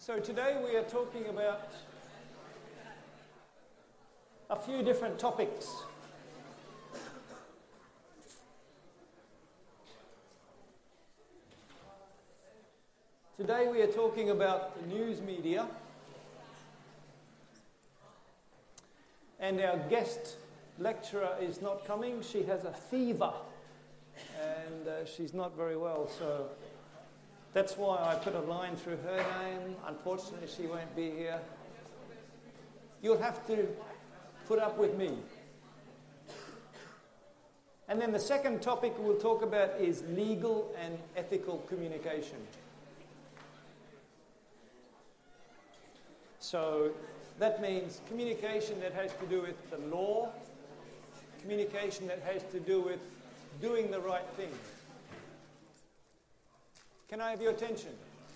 So today we are talking about a few different topics. Today we are talking about the news media, and our guest lecturer is not coming. She has a fever and she's not very well, so that's why I put a line through her name. Unfortunately, she won't be here. You'll have to put up with me. And then the second topic we'll talk about is legal and ethical communication. So that means communication that has to do with the law, communication that has to do with doing the right thing. Can I have your attention?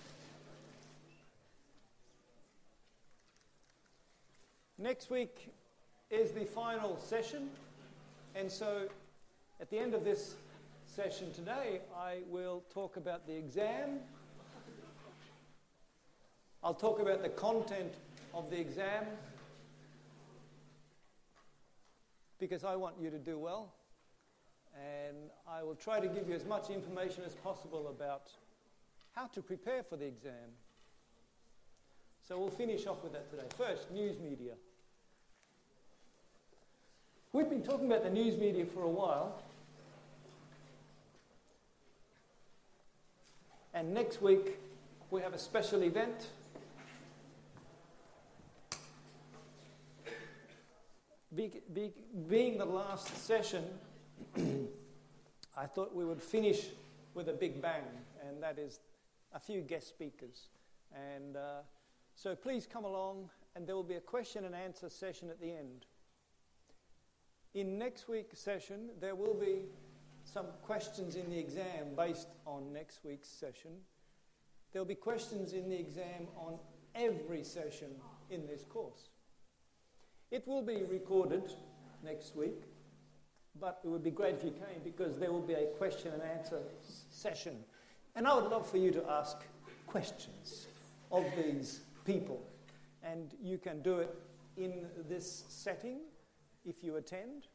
Next week is the final session, and so at the end of this session today, I will talk about the exam. I'll talk about the content of the exam, because I want you to do well, and I will try to give you as much information as possible about how to prepare for the exam. So we'll finish off with that today. First, news media. We've been talking about the news media for a while, and next week we have a special event. Being the last session, I thought we would finish with a big bang, and that is a few guest speakers. And so please come along, and there will be a question and answer session at the end. In next week's session, there will be some questions in the exam based on next week's session. There will be questions in the exam on every session in this course. It will be recorded next week, but it would be great if you came, because there will be a question and answer session. And I would love for you to ask questions of these people. And you can do it in this setting if you attend.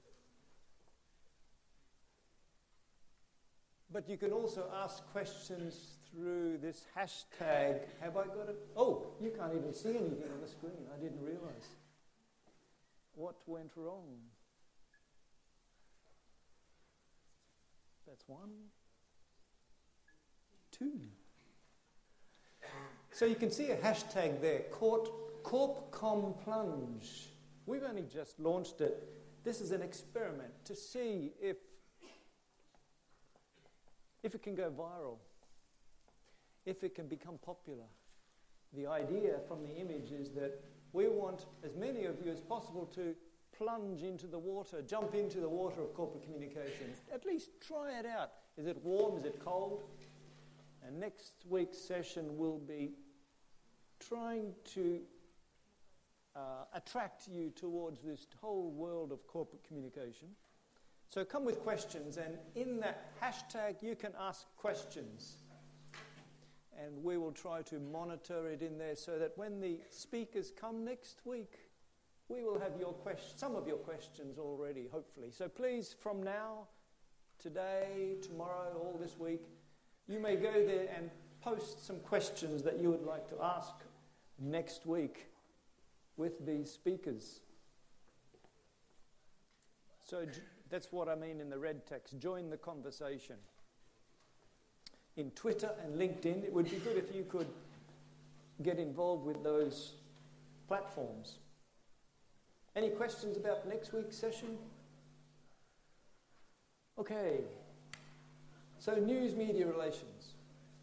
But you can also ask questions through this hashtag. Have I got it? Oh, you can't even see anything on the screen. I didn't realize. What went wrong? That's 1, 2. So you can see a hashtag there, CorpComPlunge. We've only just launched it. This is an experiment to see if it can go viral, if it can become popular. The idea from the image is that we want as many of you as possible to plunge into the water, jump into the water of corporate communication. At least try it out. Is it warm? Is it cold? And next week's session will be trying to attract you towards this whole world of corporate communication. So come with questions, and in that hashtag you can ask questions. And we will try to monitor it in there so that when the speakers come next week, we will have some of your questions already, hopefully. So please, from now, today, tomorrow, all this week, you may go there and post some questions that you would like to ask next week with these speakers. So that's what I mean in the red text. Join the conversation. In Twitter and LinkedIn, it would be good if you could get involved with those platforms. Any questions about next week's session? Okay. So news media relations.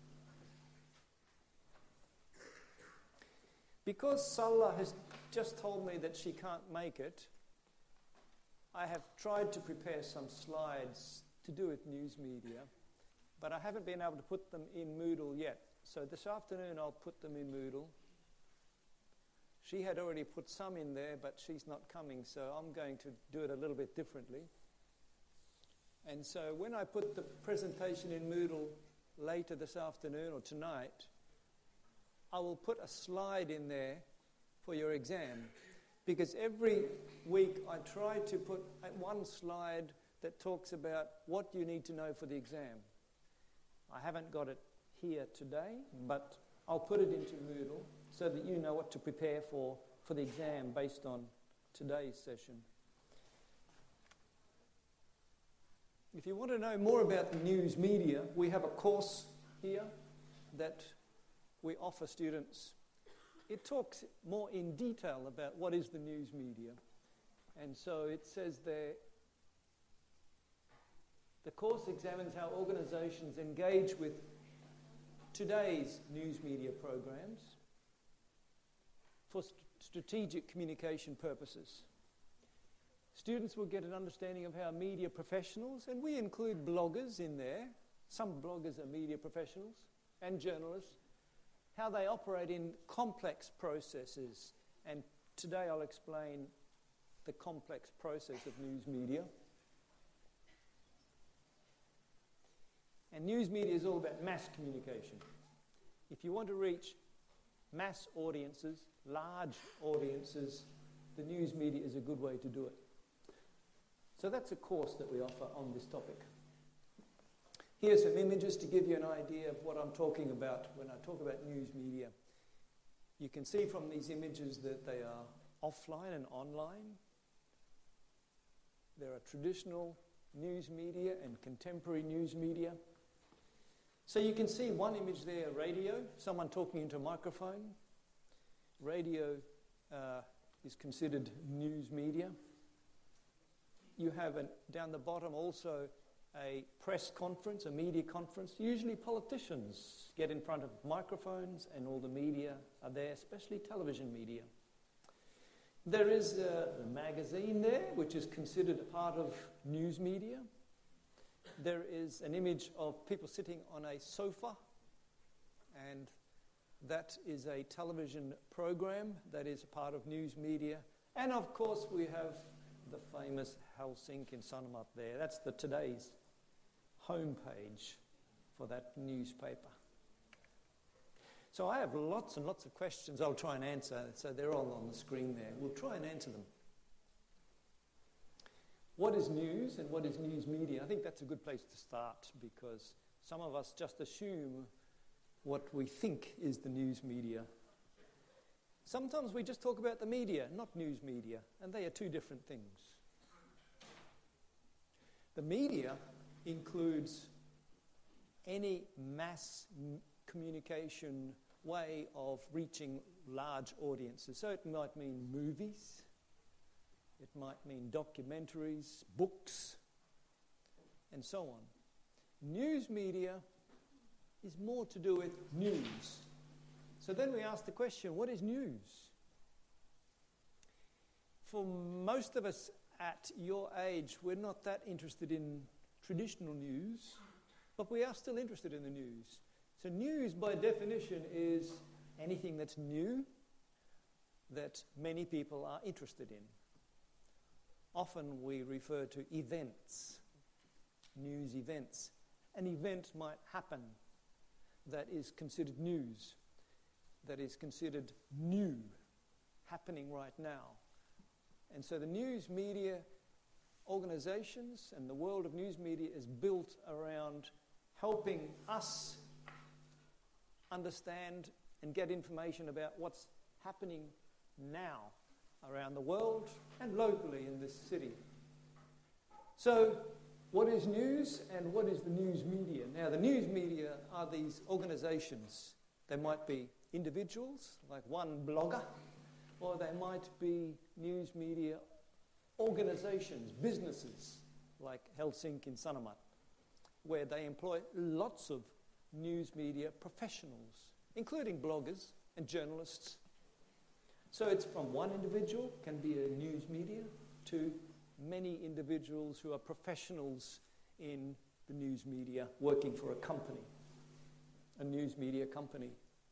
Because Salah has just told me that she can't make it, I have tried to prepare some slides to do with news media, but I haven't been able to put them in Moodle yet. So this afternoon I'll put them in Moodle. She had already put some in there, but she's not coming, so I'm going to do it a little bit differently. And so when I put the presentation in Moodle later this afternoon or tonight, I will put a slide in there for your exam, because every week I try to put one slide that talks about what you need to know for the exam. I haven't got it here today, but I'll put it into Moodle so that you know what to prepare for the exam based on today's session. If you want to know more about the news media, we have a course here that we offer students. It talks more in detail about what is the news media. And so it says there, the course examines how organisations engage with today's news media programs for strategic communication purposes. Students will get an understanding of how media professionals, and we include bloggers in there, some bloggers are media professionals and journalists, how they operate in complex processes. And today I'll explain the complex process of news media. And news media is all about mass communication. If you want to reach mass audiences, large audiences, the news media is a good way to do it. So that's a course that we offer on this topic. Here's some images to give you an idea of what I'm talking about when I talk about news media. You can see from these images that they are offline and online. There are traditional news media and contemporary news media. So you can see one image there, radio, someone talking into a microphone. Radio is considered news media. You have down the bottom also a press conference, a media conference. Usually politicians get in front of microphones and all the media are there, especially television media. There is a magazine there, which is considered a part of news media. There is an image of people sitting on a sofa, and that is a television program that is a part of news media. And of course we have the famous Helsinki Sanomat there. That's today's homepage for that newspaper. So I have lots and lots of questions I'll try and answer. So they're all on the screen there. We'll try and answer them. What is news and what is news media? I think that's a good place to start, because some of us just assume what we think is the news media. Sometimes we just talk about the media, not news media, and they are two different things. The media includes any mass communication way of reaching large audiences. So it might mean movies, it might mean documentaries, books, and so on. News media is more to do with news. So then we ask the question, what is news? For most of us at your age, we're not that interested in traditional news, but we are still interested in the news. So news, by definition, is anything that's new that many people are interested in. Often we refer to events, news events. An event might happen that is considered news, that is considered new, happening right now. And so the news media organizations and the world of news media is built around helping us understand and get information about what's happening now around the world and locally in this city. So what is news and what is the news media? Now, the news media are these organizations. They might be individuals, like one blogger, or they might be news media organizations, businesses, like Helsinki Sanomat, where they employ lots of news media professionals, including bloggers and journalists. So it's from one individual, can be a news media, to many individuals who are professionals in the news media working for a company, a news media company.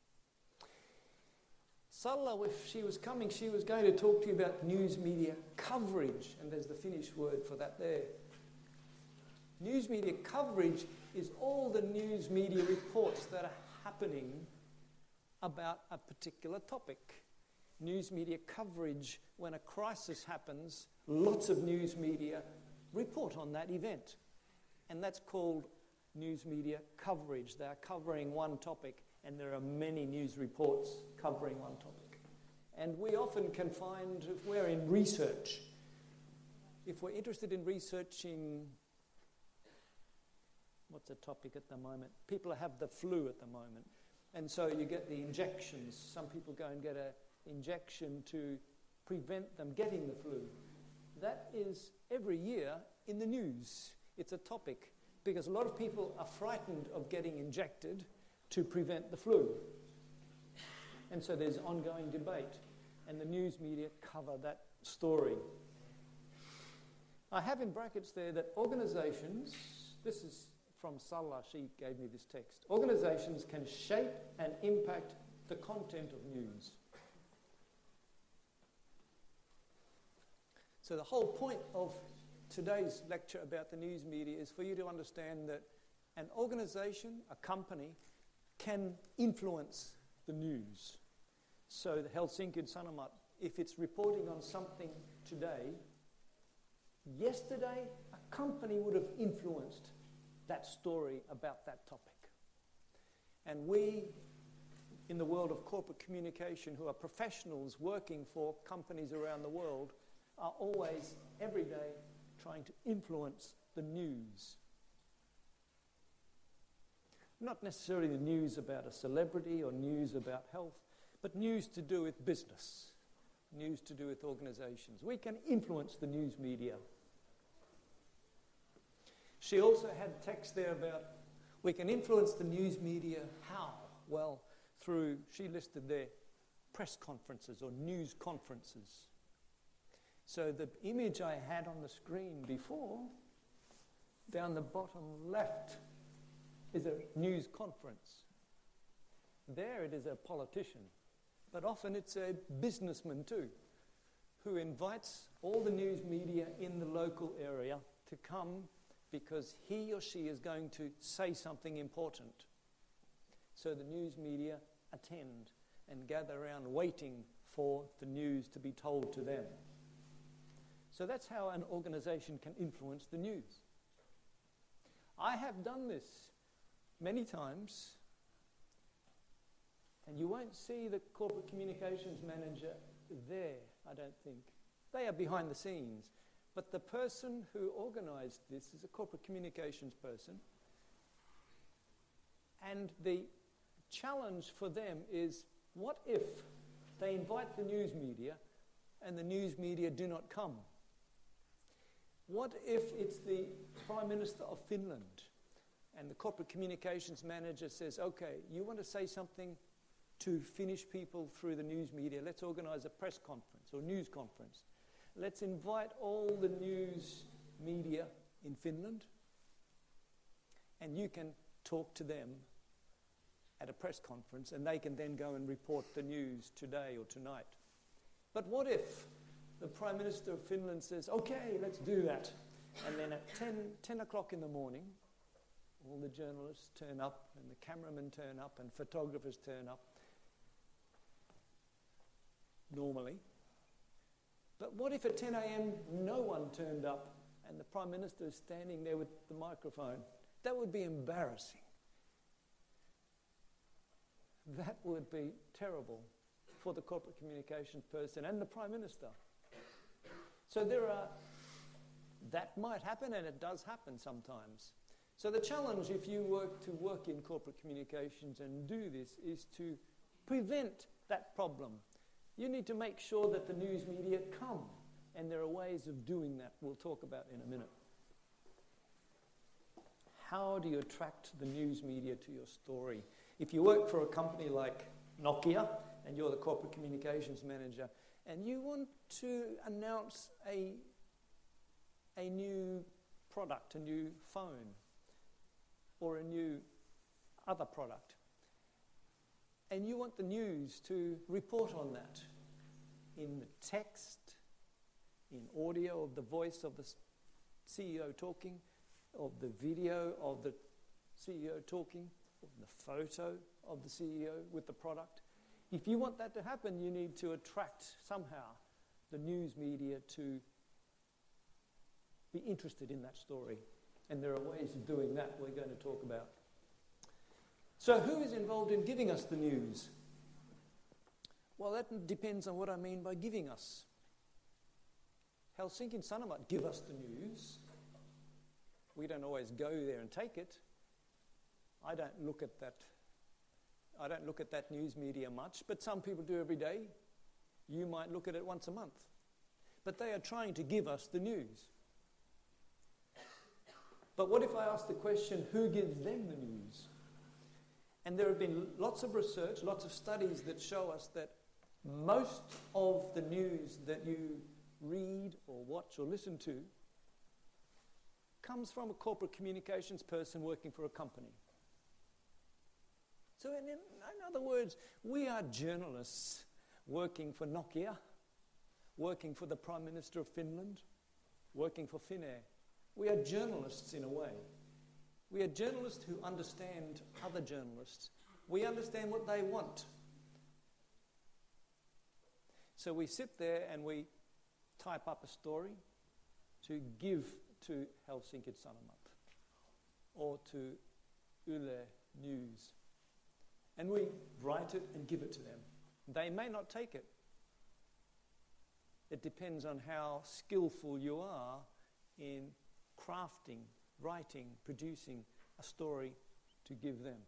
Salla, if she was coming, she was going to talk to you about news media coverage, and there's the Finnish word for that there. News media coverage is all the news media reports that are happening about a particular topic. News media coverage, when a crisis happens, lots of news media report on that event. And that's called news media coverage. They are covering one topic, and there are many news reports covering one topic. And we often can find, if we're in research, if we're interested in researching, what's the topic at the moment? People have the flu at the moment. And so you get the injections. Some people go and get an injection to prevent them getting the flu. That is every year in the news. It's a topic because a lot of people are frightened of getting injected to prevent the flu. And so there's ongoing debate, and the news media cover that story. I have in brackets there that organisations, this is from Salah, she gave me this text, organisations can shape and impact the content of news. So the whole point of today's lecture about the news media is for you to understand that an organisation, a company, can influence the news. So the Helsingin Sanomat, if it's reporting on something today, yesterday a company would have influenced that story about that topic. And we, in the world of corporate communication, who are professionals working for companies around the world, are always, every day, trying to influence the news. Not necessarily the news about a celebrity or news about health, but news to do with business, news to do with organisations. We can influence the news media. She also had text there about we can influence the news media how? Well, through, she listed there, press conferences or news conferences. So the image I had on the screen before, down the bottom left, is a news conference. There it is a politician, but often it's a businessman too, who invites all the news media in the local area to come because he or she is going to say something important. So the news media attend and gather around waiting for the news to be told to them. So that's how an organisation can influence the news. I have done this many times, and you won't see the corporate communications manager there, I don't think. They are behind the scenes. But the person who organised this is a corporate communications person. And the challenge for them is, what if they invite the news media and the news media do not come? What if it's the Prime Minister of Finland and the corporate communications manager says, okay, you want to say something to Finnish people through the news media, let's organise a press conference or news conference. Let's invite all the news media in Finland and you can talk to them at a press conference and they can then go and report the news today or tonight. But what if the Prime Minister of Finland says, okay, let's do that. And then at 10 o'clock in the morning, all the journalists turn up and the cameramen turn up and photographers turn up, normally. But what if at 10 a.m. no one turned up and the Prime Minister is standing there with the microphone? That would be embarrassing. That would be terrible for the corporate communications person and the Prime Minister. So that might happen, and it does happen sometimes. So the challenge, if you work in corporate communications and do this, is to prevent that problem. You need to make sure that the news media come, and there are ways of doing that we'll talk about in a minute. How do you attract the news media to your story? If you work for a company like Nokia, and you're the corporate communications manager, and you want to announce a new product, a new phone, or a new other product, and you want the news to report on that in the text, in audio of the voice of the CEO talking, of the video of the CEO talking, of the photo of the CEO with the product, If you want that to happen, you need to attract somehow the news media to be interested in that story. And there are ways of doing that we're going to talk about. So who is involved in giving us the news? Well, that depends on what I mean by giving us. Helsinki Sanomat give us the news. We don't always go there and take it. I don't look at that news media much, but some people do every day. You might look at it once a month. But they are trying to give us the news. But what if I ask the question, who gives them the news? And there have been lots of research, lots of studies that show us that most of the news that you read or watch or listen to comes from a corporate communications person working for a company. So in other words, we are journalists working for Nokia, working for the Prime Minister of Finland, working for Finnair. We are journalists in a way. We are journalists who understand other journalists. We understand what they want. So we sit there and we type up a story to give to Helsinki Sanomat or to Yle News. And we write it and give it to them. They may not take it. It depends on how skillful you are in crafting, writing, producing a story to give them.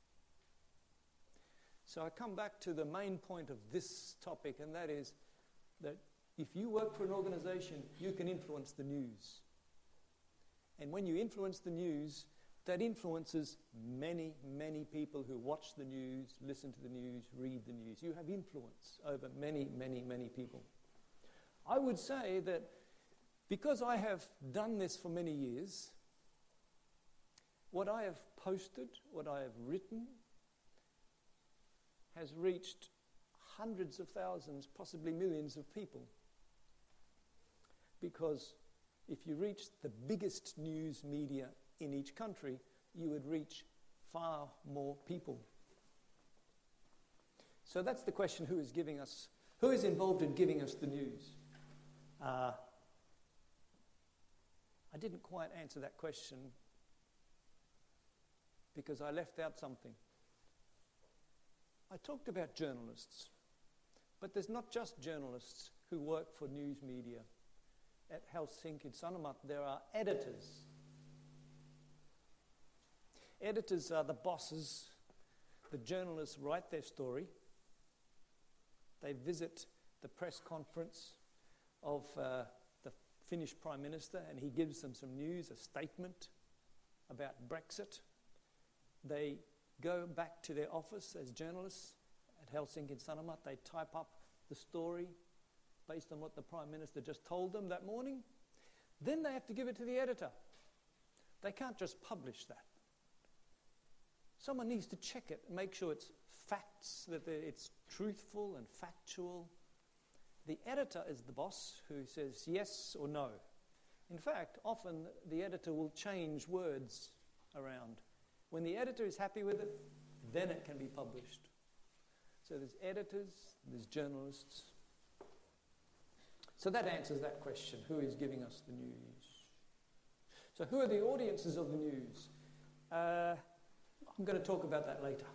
So I come back to the main point of this topic, and that is that if you work for an organization, you can influence the news. And when you influence the news, that influences many, many people who watch the news, listen to the news, read the news. You have influence over many, many, many people. I would say that because I have done this for many years, what I have posted, what I have written, has reached hundreds of thousands, possibly millions of people. Because if you reach the biggest news media in each country, you would reach far more people. So that's the question, who is involved in giving us the news? I didn't quite answer that question because I left out something. I talked about journalists, but there's not just journalists who work for news media. At Helsinki Sanomat, there are editors. Editors are the bosses. The journalists write their story. They visit the press conference of the Finnish Prime Minister, and he gives them some news, a statement about Brexit. They go back to their office as journalists at Helsinki Sanomat. They type up the story based on what the Prime Minister just told them that morning. Then they have to give it to the editor. They can't just publish that. Someone needs to check it and make sure it's facts, that it's truthful and factual. The editor is the boss who says yes or no. In fact, often the editor will change words around. When the editor is happy with it, then it can be published. So there's editors, there's journalists. So that answers that question, who is giving us the news? So who are the audiences of the news? I'm going to talk about that later.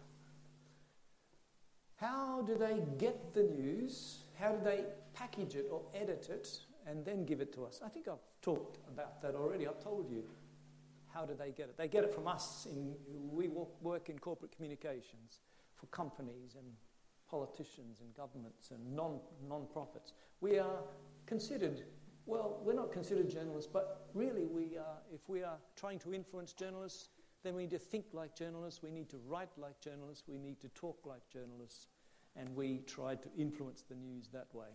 How do they get the news? How do they package it or edit it and then give it to us? I think I've talked about that already. I've told you. How do they get it? They get it from us. We work in corporate communications for companies and politicians and governments and non-profits. We are considered, well, we're not considered journalists, but really if we are trying to influence journalists, then we need to think like journalists, we need to write like journalists, we need to talk like journalists, and we try to influence the news that way.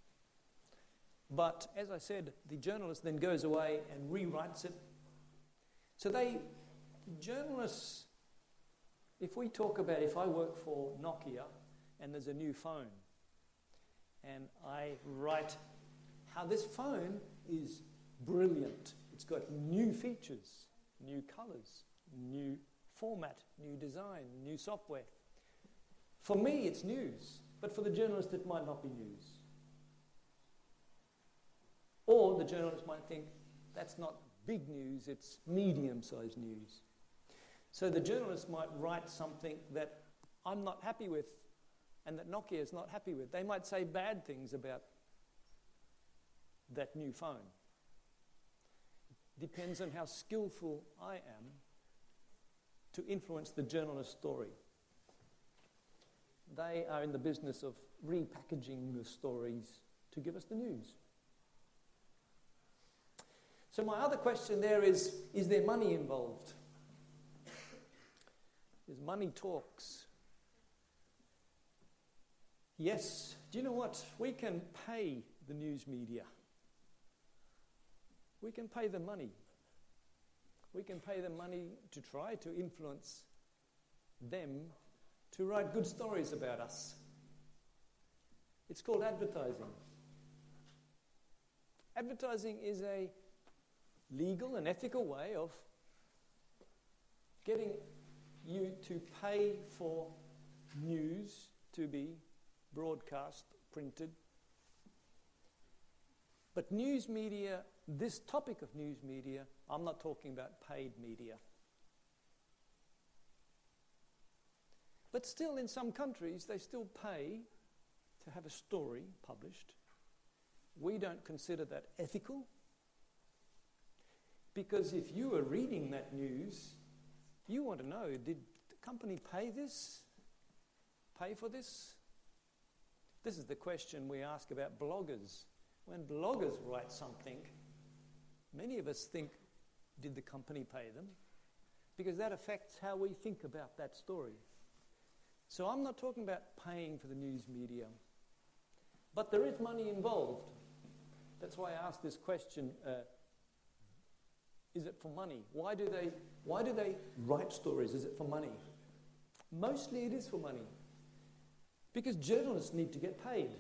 But as I said, the journalist then goes away and rewrites it. So journalists, if I work for Nokia and there's a new phone, and I write how this phone is brilliant. It's got new features, new colours, new format, new design, new software. For me, it's news. But for the journalist, it might not be news. Or the journalist might think, that's not big news, it's medium-sized news. So the journalist might write something that I'm not happy with and that Nokia is not happy with. They might say bad things about that new phone. Depends on how skillful I am to influence the journalist's story. They are in the business of repackaging the stories to give us the news. So my other question there is there money involved? Is money talks? Yes. Do you know what? We can pay the news media. We can pay them money. We can pay them money to try to influence them to write good stories about us. It's called advertising. Advertising is a legal and ethical way of getting you to pay for news to be broadcast, printed. But news media, this topic of news media, I'm not talking about paid media. But still, in some countries, they still pay to have a story published. We don't consider that ethical. Because if you are reading that news, you want to know, did the company pay this? Pay for this? This is the question we ask about bloggers. When bloggers write something, many of us think, did the company pay them? Because that affects how we think about that story. So I'm not talking about paying for the news media. But there is money involved. That's why I asked this question, is it for money? Why do they write stories? Is it for money? Mostly it is for money. Because journalists need to get paid.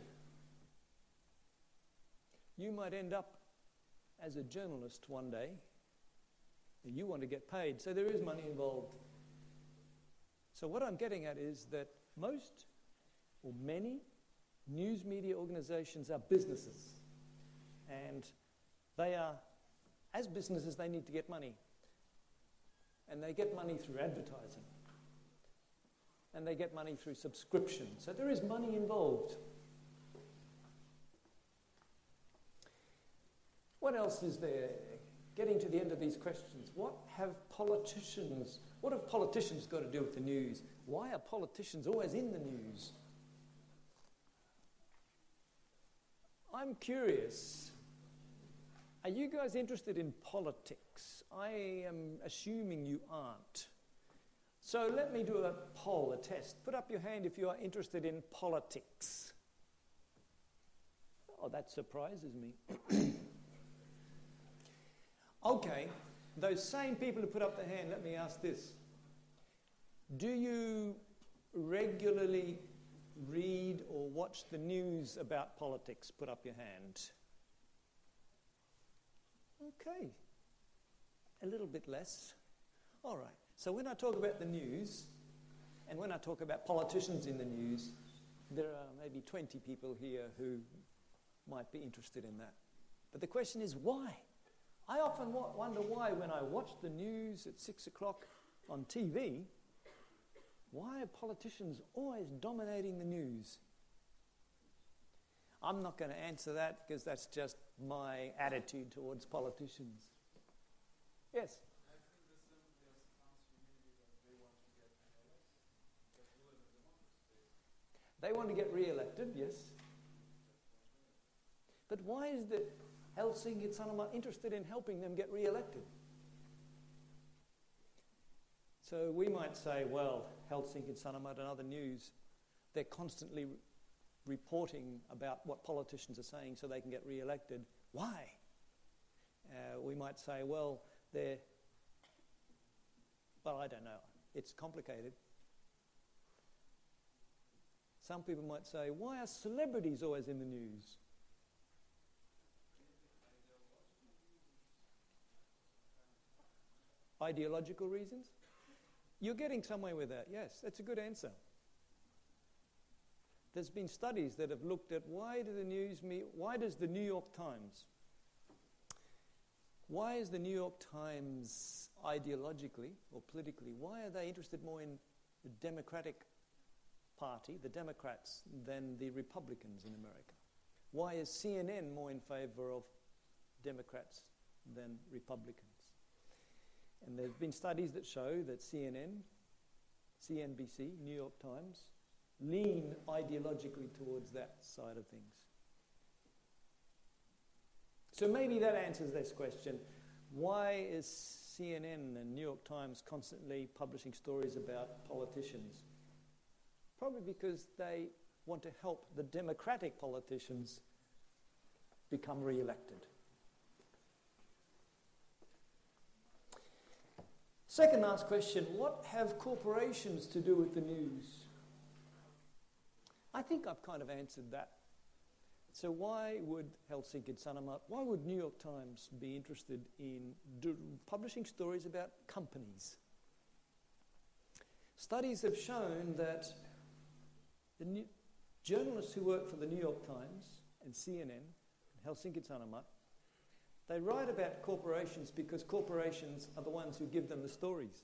You might end up as a journalist one day, and you want to get paid, so there is money involved. So what I'm getting at is that most or many news media organizations are businesses, and they are, as businesses, they need to get money. And they get money through advertising. And they get money through subscription. So there is money involved. What else is there? Getting to the end of these questions, what have politicians got to do with the news? Why are politicians always in the news? I'm curious. Are you guys interested in politics? I am assuming you aren't. So let me do a poll, a test. Put up your hand if you are interested in politics. Oh, that surprises me. Okay, those same people who put up their hand, let me ask this. Do you regularly read or watch the news about politics? Put up your hand. Okay, a little bit less. All right, so when I talk about the news, and when I talk about politicians in the news, there are maybe 20 people here who might be interested in that. But the question is, why? I often wonder why when I watch the news at 6 o'clock on TV, why are politicians always dominating the news? I'm not going to answer that because that's just my attitude towards politicians. Yes? I think the simplest answer maybe that they want to get elected. Because we live in democracy. They want to get re-elected, yes. But why is the Helsingin Sanomat interested in helping them get re-elected? So we might say, well, Helsingin Sanomat and other news, they're constantly reporting about what politicians are saying so they can get re-elected. Why? We might say, well, I don't know. It's complicated. Some people might say, why are celebrities always in the news? Ideological reasons? You're getting somewhere with that, yes. That's a good answer. there's been studies that have looked at why does the New York Times, why is the New York Times ideologically or politically, why are they interested more in the Democratic Party, the Democrats, than the Republicans in America? Why is CNN more in favour of Democrats than Republicans? And there have been studies that show that CNN, CNBC, New York Times, lean ideologically towards that side of things. So maybe that answers this question. Why is CNN and New York Times constantly publishing stories about politicians? Probably because they want to help the Democratic politicians become re-elected. Second last question, what have corporations to do with the news? I think I've kind of answered that. So why would Helsinki Sanomat, why would New York Times be interested in publishing stories about companies? Studies have shown that the journalists who work for the New York Times and CNN and Helsinki Sanomat, they write about corporations because corporations are the ones who give them the stories.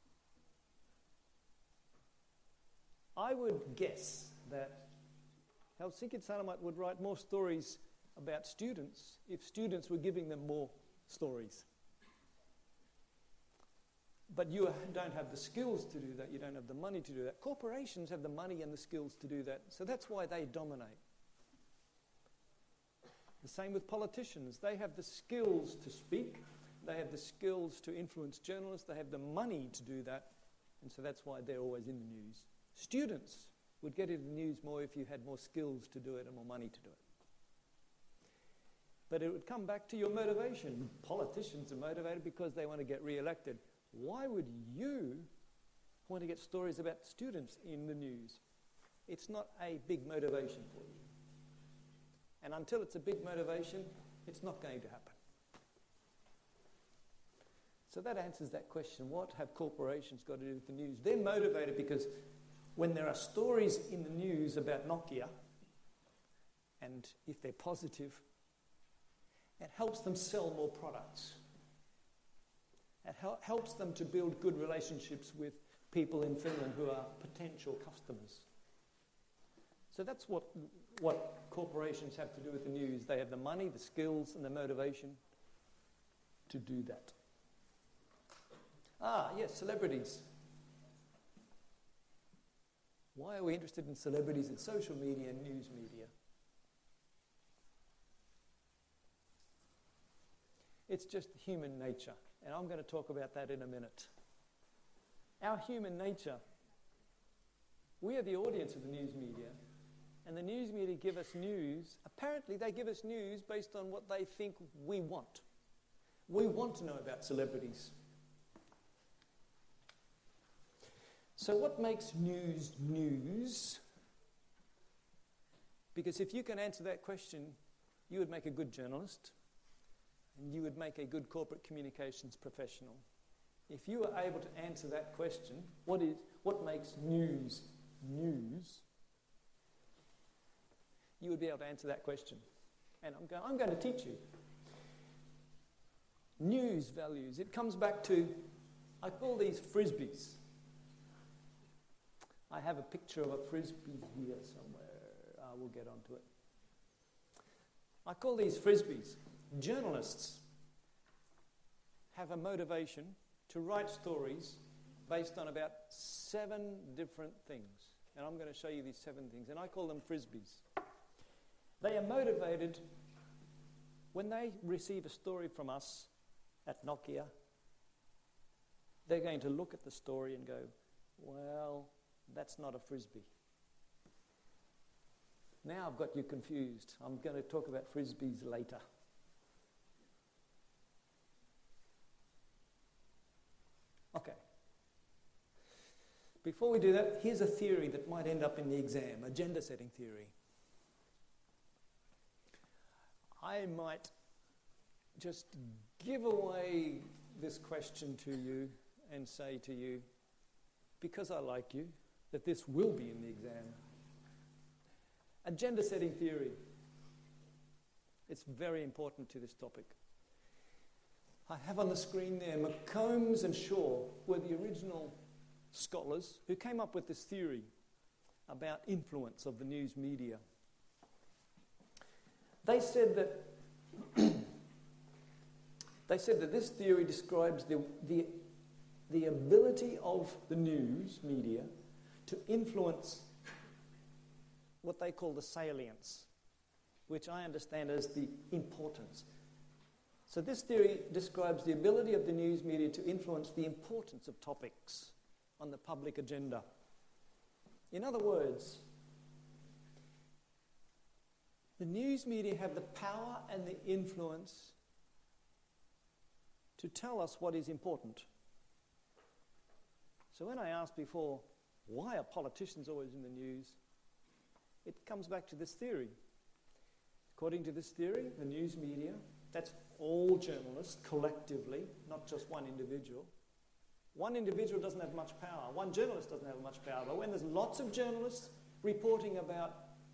I would guess that Helsinki Sanomat would write more stories about students if students were giving them more stories. But you don't have the skills to do that, you don't have the money to do that. Corporations have the money and the skills to do that, so that's why they dominate. The same with politicians. They have the skills to speak, they have the skills to influence journalists, they have the money to do that, and so that's why they're always in the news. Students would get in the news more if you had more skills to do it and more money to do it. But it would come back to your motivation. Politicians are motivated because they want to get re-elected. Why would you want to get stories about students in the news? It's not a big motivation for you. And until it's a big motivation, it's not going to happen. So that answers that question. What have corporations got to do with the news? They're motivated because when there are stories in the news about Nokia, and if they're positive, it helps them sell more products. It helps them to build good relationships with people in Finland who are potential customers. So that's what corporations have to do with the news. They have the money, the skills, and the motivation to do that. Yes, celebrities. Why are we interested in celebrities in social media and news media? It's just human nature, and I'm going to talk about that in a minute. Our human nature, we are the audience of the news media, and the news media give us news. Apparently they give us news based on what they think we want. We want to know about celebrities. So what makes news news? Because if you can answer that question, you would make a good journalist and you would make a good corporate communications professional. If you are able to answer that question, what makes news news, you would be able to answer that question. And I'm going to teach you. News values. It comes back to, I call these frisbees. I have a picture of a frisbee here somewhere. We'll get onto it. I call these frisbees. Journalists have a motivation to write stories based on about 7 different things. And I'm going to show you these 7 things. And I call them frisbees. They are motivated when they receive a story from us at Nokia. They're going to look at the story and go, well, that's not a frisbee. Now I've got you confused. I'm going to talk about frisbees later. Okay. Before we do that, here's a theory that might end up in the exam, agenda setting theory. I might just give away this question to you and say to you, because I like you, that this will be in the exam. Agenda setting theory. It's very important to this topic. I have on the screen there, McCombs and Shaw were the original scholars who came up with this theory about influence of the news media. They said that this theory describes the ability of the news media to influence what they call the salience, which I understand as the importance. So this theory describes the ability of the news media to influence the importance of topics on the public agenda. In other words, the news media have the power and the influence to tell us what is important. So when I asked before, why are politicians always in the news? It comes back to this theory. According to this theory, the news media, that's all journalists collectively, not just one individual. One individual doesn't have much power. One journalist doesn't have much power. But when there's lots of journalists reporting about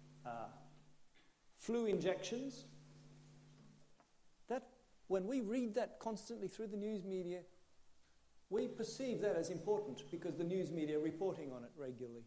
flu injections, that when we read that constantly through the news media, we perceive that as important because the news media are reporting on it regularly.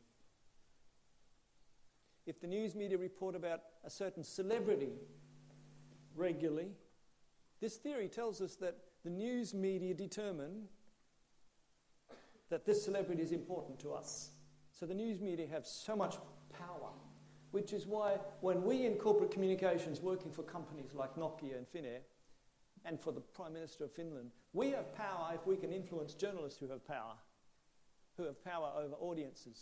If the news media report about a certain celebrity regularly, this theory tells us that the news media determine that this celebrity is important to us. So the news media have so much power, which is why when we in corporate communications working for companies like Nokia and Finnair, and for the Prime Minister of Finland, we have power if we can influence journalists who have power over audiences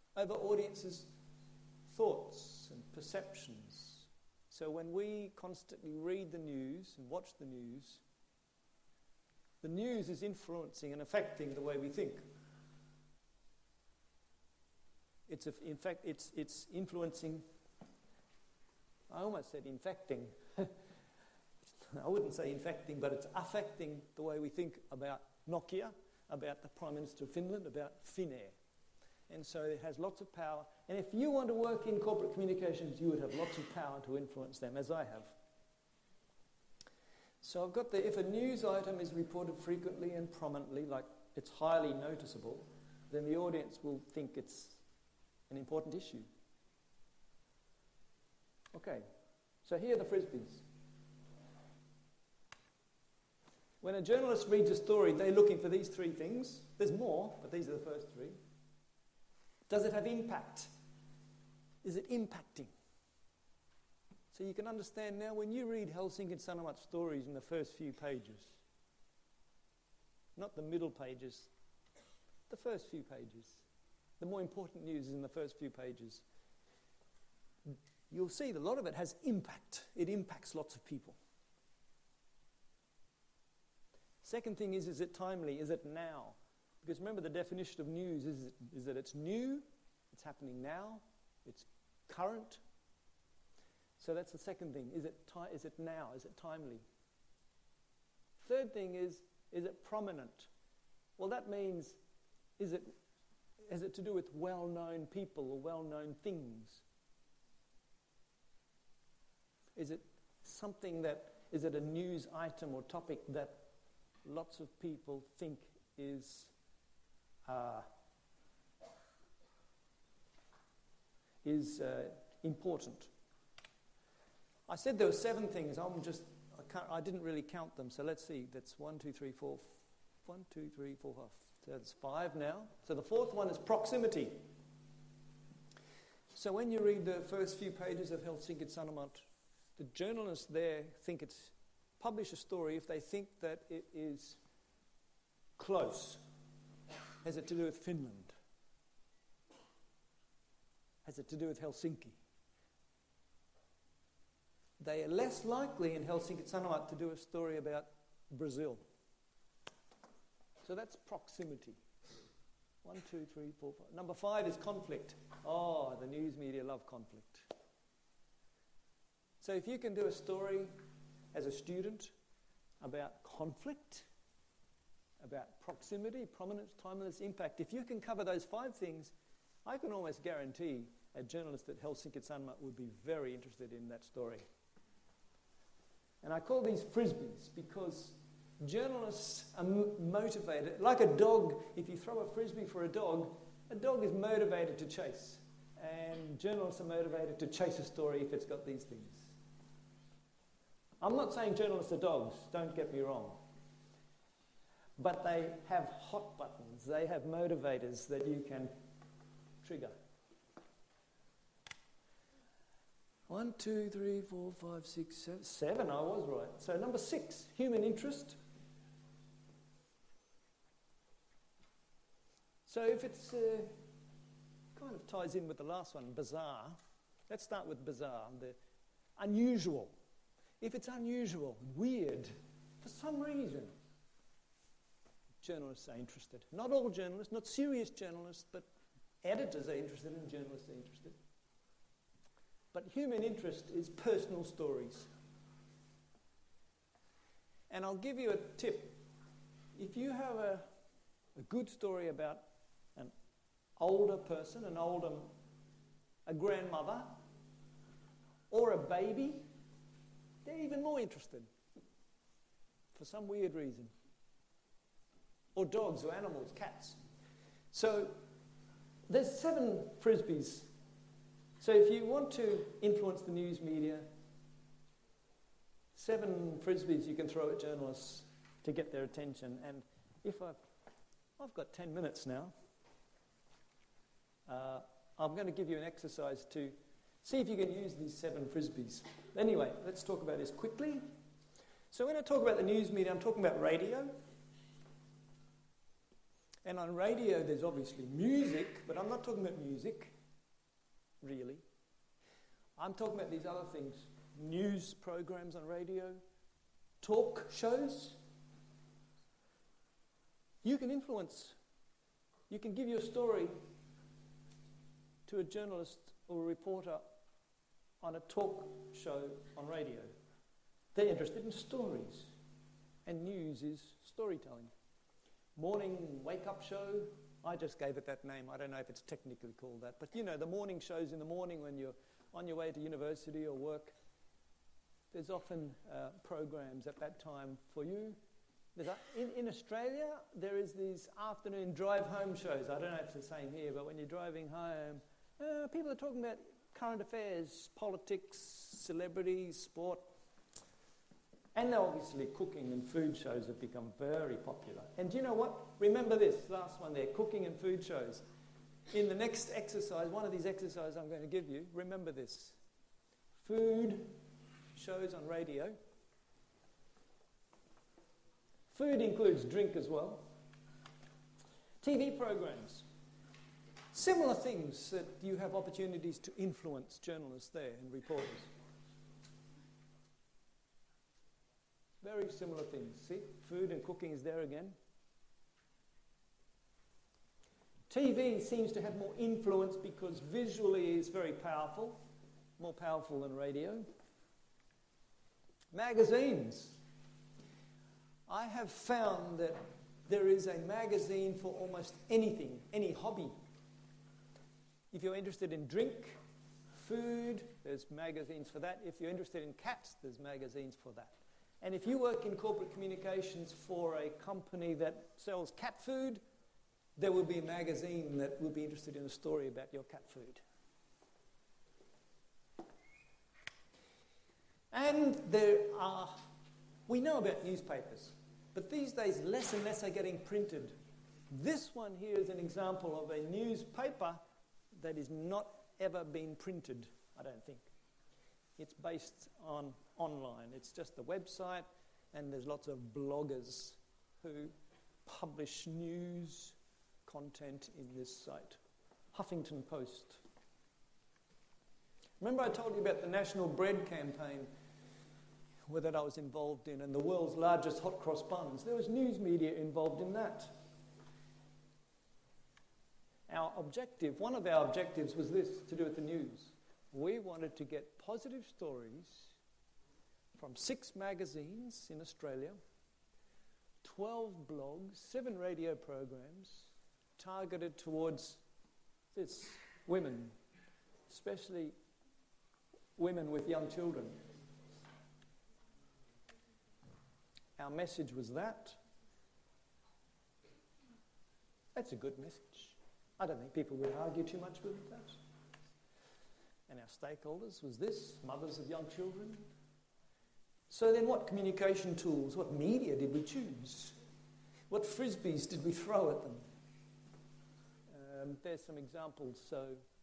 thoughts and perceptions. So when we constantly read the news and watch the news is influencing and affecting the way we think. It's influencing, I almost said infecting. I wouldn't say infecting, but it's affecting the way we think about Nokia, about the Prime Minister of Finland, about Finnair. And so it has lots of power. And if you want to work in corporate communications, you would have lots of power to influence them, as I have. So I've got if a news item is reported frequently and prominently, like it's highly noticeable, then the audience will think it's an important issue. Okay, so here are the frisbees. When a journalist reads a story, they're looking for these three things. There's more, but these are the first three. Does it have impact? Is it impacting? So you can understand now when you read Helsingin Sanomat stories in the first few pages, not the middle pages, the first few pages, the more important news is in the first few pages, you'll see that a lot of it has impact. It impacts lots of people. Second thing is it timely? Is it now? Because remember the definition of news is that it's new, it's happening now, it's current. So that's the second thing. Is it now? Is it timely? Third thing is it prominent? Well, that means, has it to do with well-known people or well-known things? Is it a news item or topic that lots of people think is important? I said there were 7 things. I didn't really count them, so let's see. That's 1, 2, 3, 4. 1, 2, 3, 4, 5. So that's 5 now. So the fourth one is proximity. So when you read the first few pages of Helsingin Sanomat, the journalists there publish a story if they think that it is close. Has it to do with Finland? Has it to do with Helsinki? They are less likely in Helsingin Sanomat to do a story about Brazil. So that's proximity. 1, 2, 3, 4, 5. Number 5 is conflict. Oh, the news media love conflict. So if you can do a story as a student about conflict, about proximity, prominence, timeliness, impact, if you can cover those 5 things, I can almost guarantee a journalist at Helsinki Sanomat would be very interested in that story. And I call these frisbees because journalists are motivated. Like a dog, if you throw a frisbee for a dog is motivated to chase. And journalists are motivated to chase a story if it's got these things. I'm not saying journalists are dogs, don't get me wrong. But they have hot buttons, they have motivators that you can trigger. 1, 2, 3, 4, 5, 6, 7. 7, I was right. So number 6, human interest. So if it's kind of ties in with the last one, bizarre. Let's start with bizarre, the unusual. If it's unusual, weird, for some reason, journalists are interested. Not all journalists, not serious journalists, but editors are interested and journalists are interested. But human interest is personal stories. And I'll give you a tip. If you have a good story about an older person, a grandmother, or a baby, they're even more interested for some weird reason. Or dogs or animals, cats. So there's 7 frisbees. So if you want to influence the news media, 7 frisbees you can throw at journalists to get their attention. And if I've got 10 minutes now, I'm going to give you an exercise to see if you can use these 7 frisbees. Anyway, let's talk about this quickly. So when I talk about the news media, I'm talking about radio. And on radio, there's obviously music, but I'm not talking about music, really. I'm talking about these other things. News programs on radio, talk shows. You can influence. You can give your story to a journalist or a reporter on a talk show on radio. They're interested in stories, and news is storytelling. Morning wake-up show, I just gave it that name. I don't know if it's technically called that. But you know, the morning shows in the morning when you're on your way to university or work, there's often programs at that time for you. In Australia, there is these afternoon drive-home shows. I don't know if it's the same here, but when you're driving home, people are talking about current affairs, politics, celebrities, sport. And obviously cooking and food shows have become very popular. And do you know what? Remember this, last one there, cooking and food shows. In the next exercise, one of these exercises I'm going to give you, remember this. Food shows on radio. Food includes drink as well. TV programs. Similar things that you have opportunities to influence journalists there and reporters. Very similar things. See, food and cooking is there again. TV seems to have more influence because visually it's very powerful, more powerful than radio. Magazines. I have found that there is a magazine for almost anything, any hobby. If you're interested in drink, food, there's magazines for that. If you're interested in cats, there's magazines for that. And if you work in corporate communications for a company that sells cat food, there will be a magazine that will be interested in a story about your cat food. And we know about newspapers, but these days less and less are getting printed. This one here is an example of a newspaper that is not ever been printed, I don't think. It's based on online. It's just a website, and there's lots of bloggers who publish news content in this site. Huffington Post. Remember I told you about the National Bread campaign that I was involved in, and the world's largest hot cross buns? There was news media involved in that. One of our objectives was this, to do with the news. We wanted to get positive stories from 6 magazines in Australia, 12 blogs, 7 radio programs, targeted towards this, women, especially women with young children. Our message was that. That's a good message. I don't think people would argue too much with that. And our stakeholders was this, mothers of young children. So then what communication tools, what media did we choose? What frisbees did we throw at them? There's some examples. So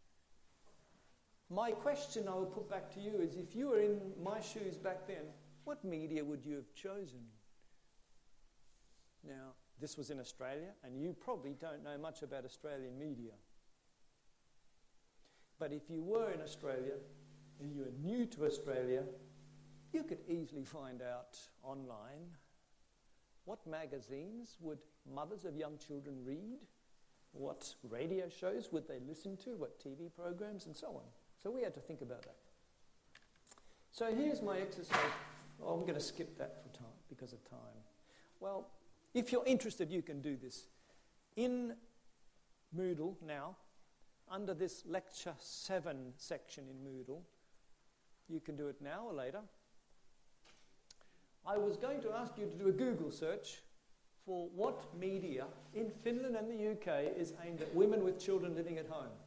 my question I will put back to you is, if you were in my shoes back then, what media would you have chosen? Now, this was in Australia, and you probably don't know much about Australian media. But if you were in Australia and you were new to Australia, you could easily find out online what magazines would mothers of young children read, what radio shows would they listen to, what TV programs, and so on. So we had to think about that. So here's my exercise. Oh, I'm going to skip that for time because of time. Well, if you're interested, you can do this. In Moodle now, under this Lecture 7 section in Moodle, you can do it now or later. I was going to ask you to do a Google search for what media in Finland and the UK is aimed at women with children living at home.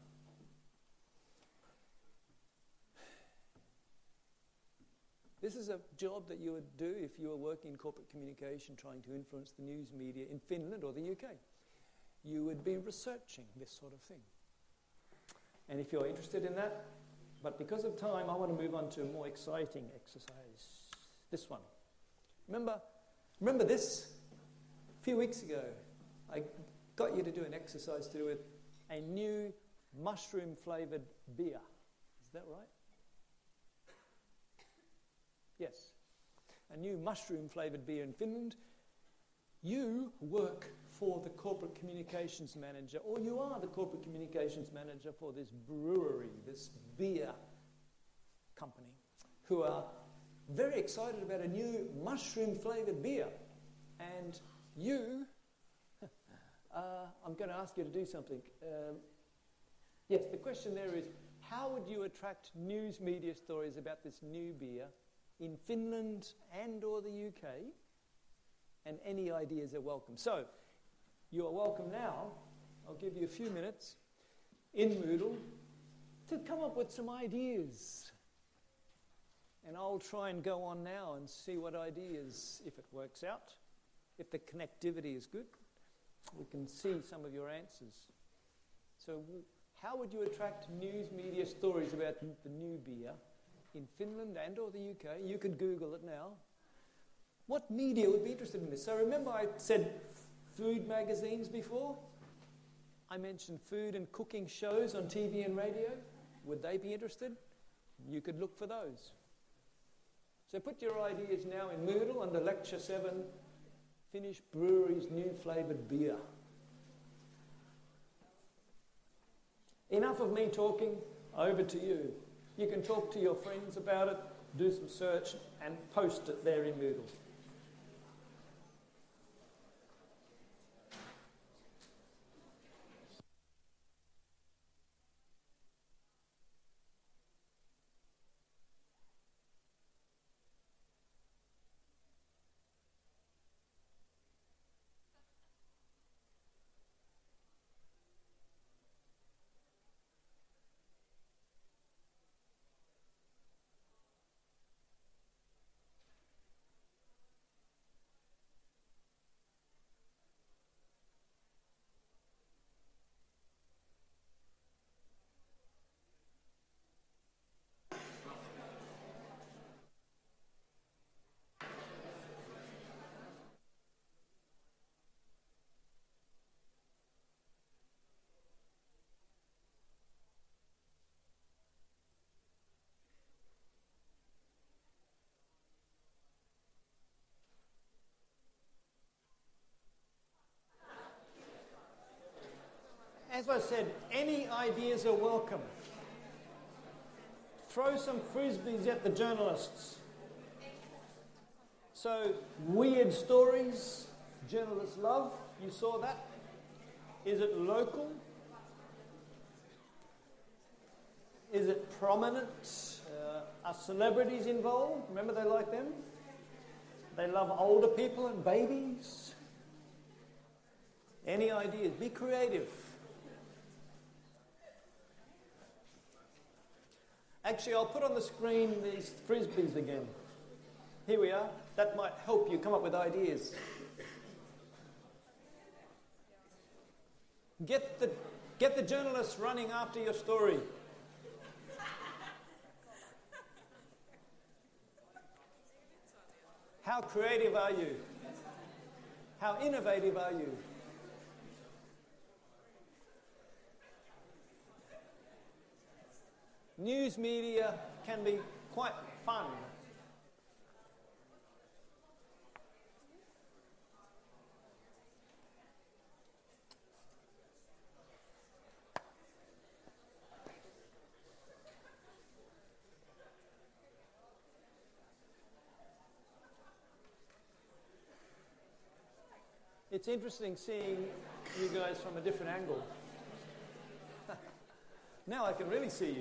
This is a job that you would do if you were working in corporate communication trying to influence the news media in Finland or the UK. You would be researching this sort of thing. And if you're interested in that, but because of time, I want to move on to a more exciting exercise. This one. Remember this? A few weeks ago, I got you to do an exercise to do with a new mushroom-flavoured beer. Is that right? Yes. A new mushroom-flavoured beer in Finland. You work for the corporate communications manager, or you are the corporate communications manager for this brewery, this beer company, who are very excited about a new mushroom-flavoured beer. And you, I'm going to ask you to do something. Yes, the question there is, how would you attract news media stories about this new beer in Finland and or the UK? And any ideas are welcome. So, you are welcome now. I'll give you a few minutes in Moodle to come up with some ideas. And I'll try and go on now and see what ideas, if it works out, if the connectivity is good, we can see some of your answers. So how would you attract news media stories about the new beer in Finland and or the UK? You could Google it now. What media would be interested in this? So remember I said food magazines before? I mentioned food and cooking shows on TV and radio. Would they be interested? You could look for those. So put your ideas now in Moodle under Lecture 7, Finnish Brewery's new flavoured beer. Enough of me talking, over to you. You can talk to your friends about it, do some search and post it there in Moodle. As I said, any ideas are welcome. Throw some frisbees at the journalists. So, weird stories, journalists love. You saw that. Is it local? Is it prominent? Are celebrities involved? Remember they like them? They love older people and babies. Any ideas? Be creative. Actually, I'll put on the screen these frisbees again. Here we are. That might help you come up with ideas. Get the journalists running after your story. How creative are you? How innovative are you? News media can be quite fun. It's interesting seeing you guys from a different angle. Now I can really see you.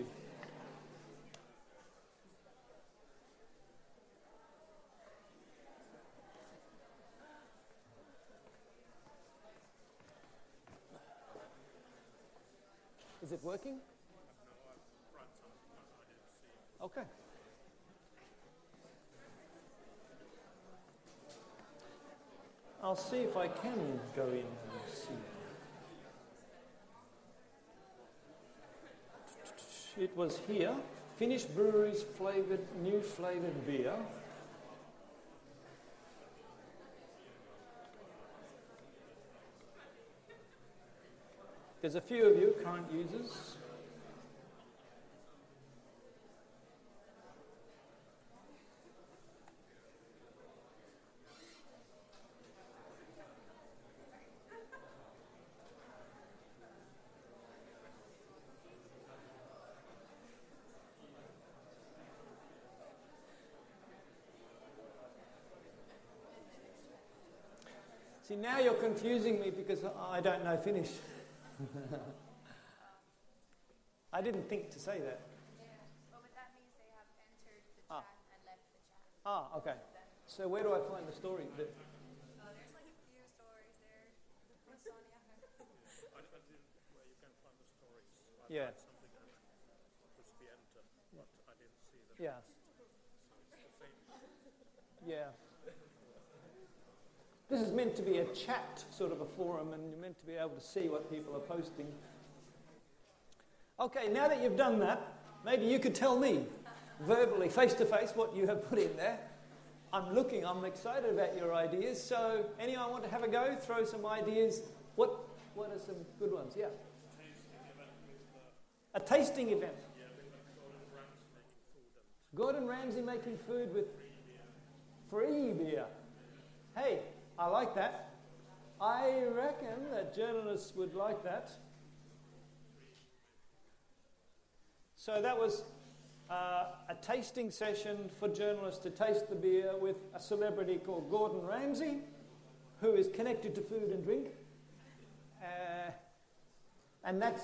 Is it working? Okay. I'll see if I can go in and see. It was here. Finnish breweries new flavoured beer. There's a few of you current users. See, now you're confusing me because I don't know Finnish. I didn't think to say that. Yeah, but that means they have entered the chat and left the chat. Okay. So where do I find the story? There's like a few stories there. Sonia. I didn't where you can find the stories. Yeah. Something that was be entered, but I didn't see the Yeah. So it's the same. Yeah. This is meant to be a chat sort of a forum, and you're meant to be able to see what people are posting. Okay, now that you've done that, maybe you could tell me verbally, face to face, what you have put in there. I'm excited about your ideas. So, anyone want to have a go? Throw some ideas. What are some good ones? Yeah. A tasting event. Gordon Ramsay making food with free beer. Hey, I like that. I reckon that journalists would like that. So that was a tasting session for journalists to taste the beer with a celebrity called Gordon Ramsay, who is connected to food and drink. And that's...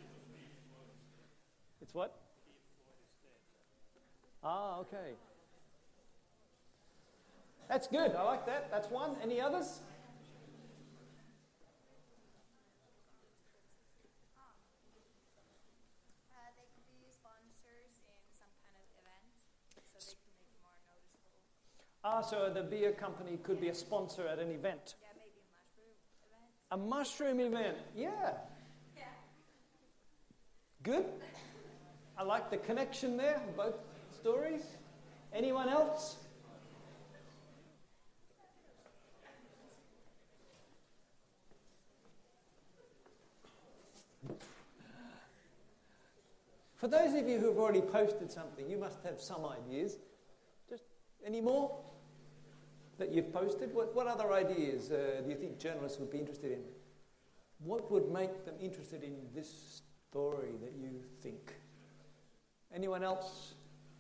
It's what? Okay. That's good. I like that. That's one. Any others? They could be sponsors in some kind of event, so they can make it more noticeable. So the beer company could be a sponsor at an event. Yeah, maybe a mushroom event. A mushroom event. Yeah. Yeah. Good. I like the connection there, both stories. Anyone else? For those of you who have already posted something, you must have some ideas. Just any more that you've posted? What other ideas do you think journalists would be interested in? What would make them interested in this story that you think? Anyone else?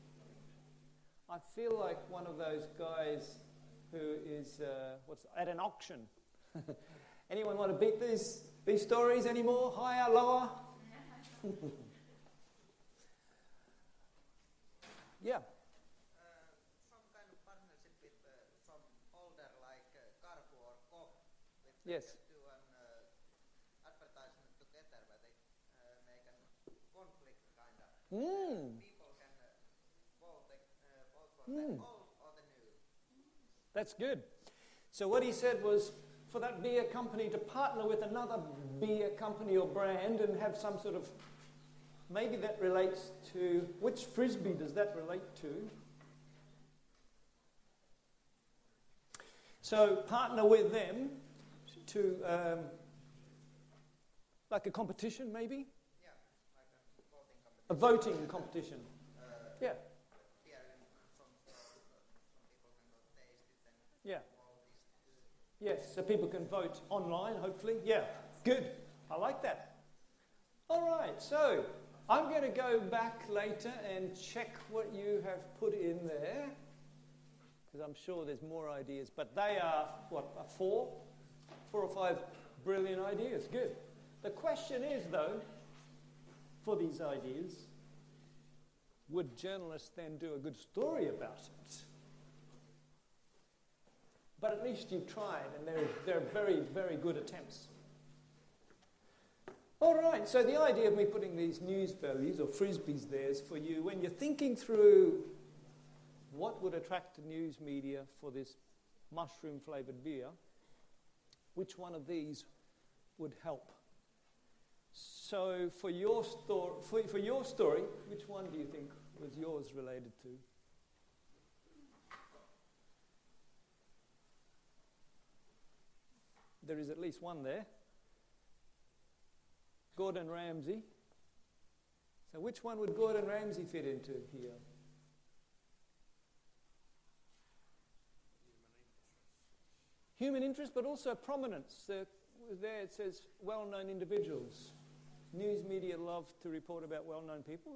I feel like one of those guys who is at an auction. Anyone want to beat these stories anymore? Higher, lower? Yeah. Some kind of partnership with some older like Carrefour or Coop, which Yes. they can do an advertisement together where they make a conflict kind of. People can vote for the old or the new. That's good. So what he said was for that beer company to partner with another beer company or brand and have some sort of, maybe that relates to, which Frisbee does that relate to? So partner with them to, like a competition maybe? Yeah, like a A voting competition. voting competition. Yeah, Here in some stores, some people can go taste it and yeah. all these. Yes, so people can vote online, hopefully. Yeah, good. I like that. All right, so I'm going to go back later and check what you have put in there, because I'm sure there's more ideas. But they are, what, four or five brilliant ideas. Good. The question is, though, for these ideas, would journalists then do a good story about it? But at least you've tried, and they're very, very good attempts. All right, so the idea of me putting these news values or Frisbees there is for you when you're thinking through what would attract the news media for this mushroom-flavoured beer, which one of these would help? So for your story, which one do you think was yours related to? There is at least one there. Gordon Ramsay. So which one would Gordon Ramsay fit into here? Human interest, but also prominence. There it says well-known individuals. News media love to report about well-known people.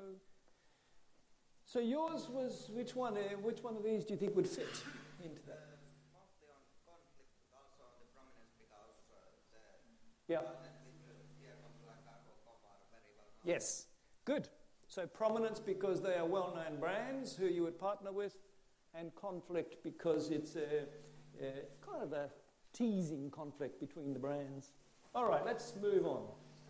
So yours was which one? Which one of these do you think would fit into that? Mostly on conflict, but also on the prominence because Yeah. here comes like Carrefour Coop are very well known. Yes. Good. So prominence because they are well-known brands who you would partner with, and conflict because it's a kind of a teasing conflict between the brands. All right, let's move on.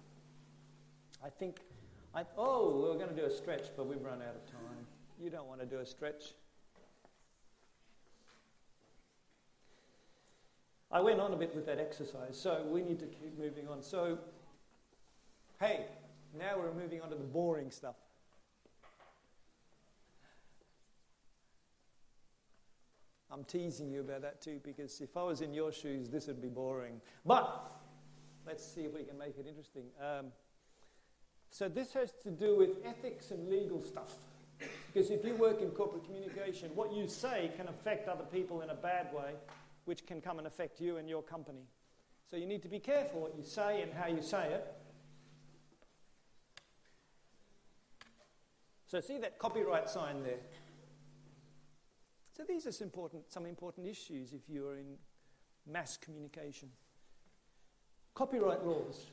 We're going to do a stretch, but we've run out of time. You don't want to do a stretch. I went on a bit with that exercise, so we need to keep moving on. So, hey, now we're moving on to the boring stuff. I'm teasing you about that too, because if I was in your shoes, this would be boring. But let's see if we can make it interesting. So this has to do with ethics and legal stuff. Because if you work in corporate communication, what you say can affect other people in a bad way, which can come and affect you and your company. So you need to be careful what you say and how you say it. So see that copyright sign there? So these are some important issues if you are in mass communication. Copyright laws.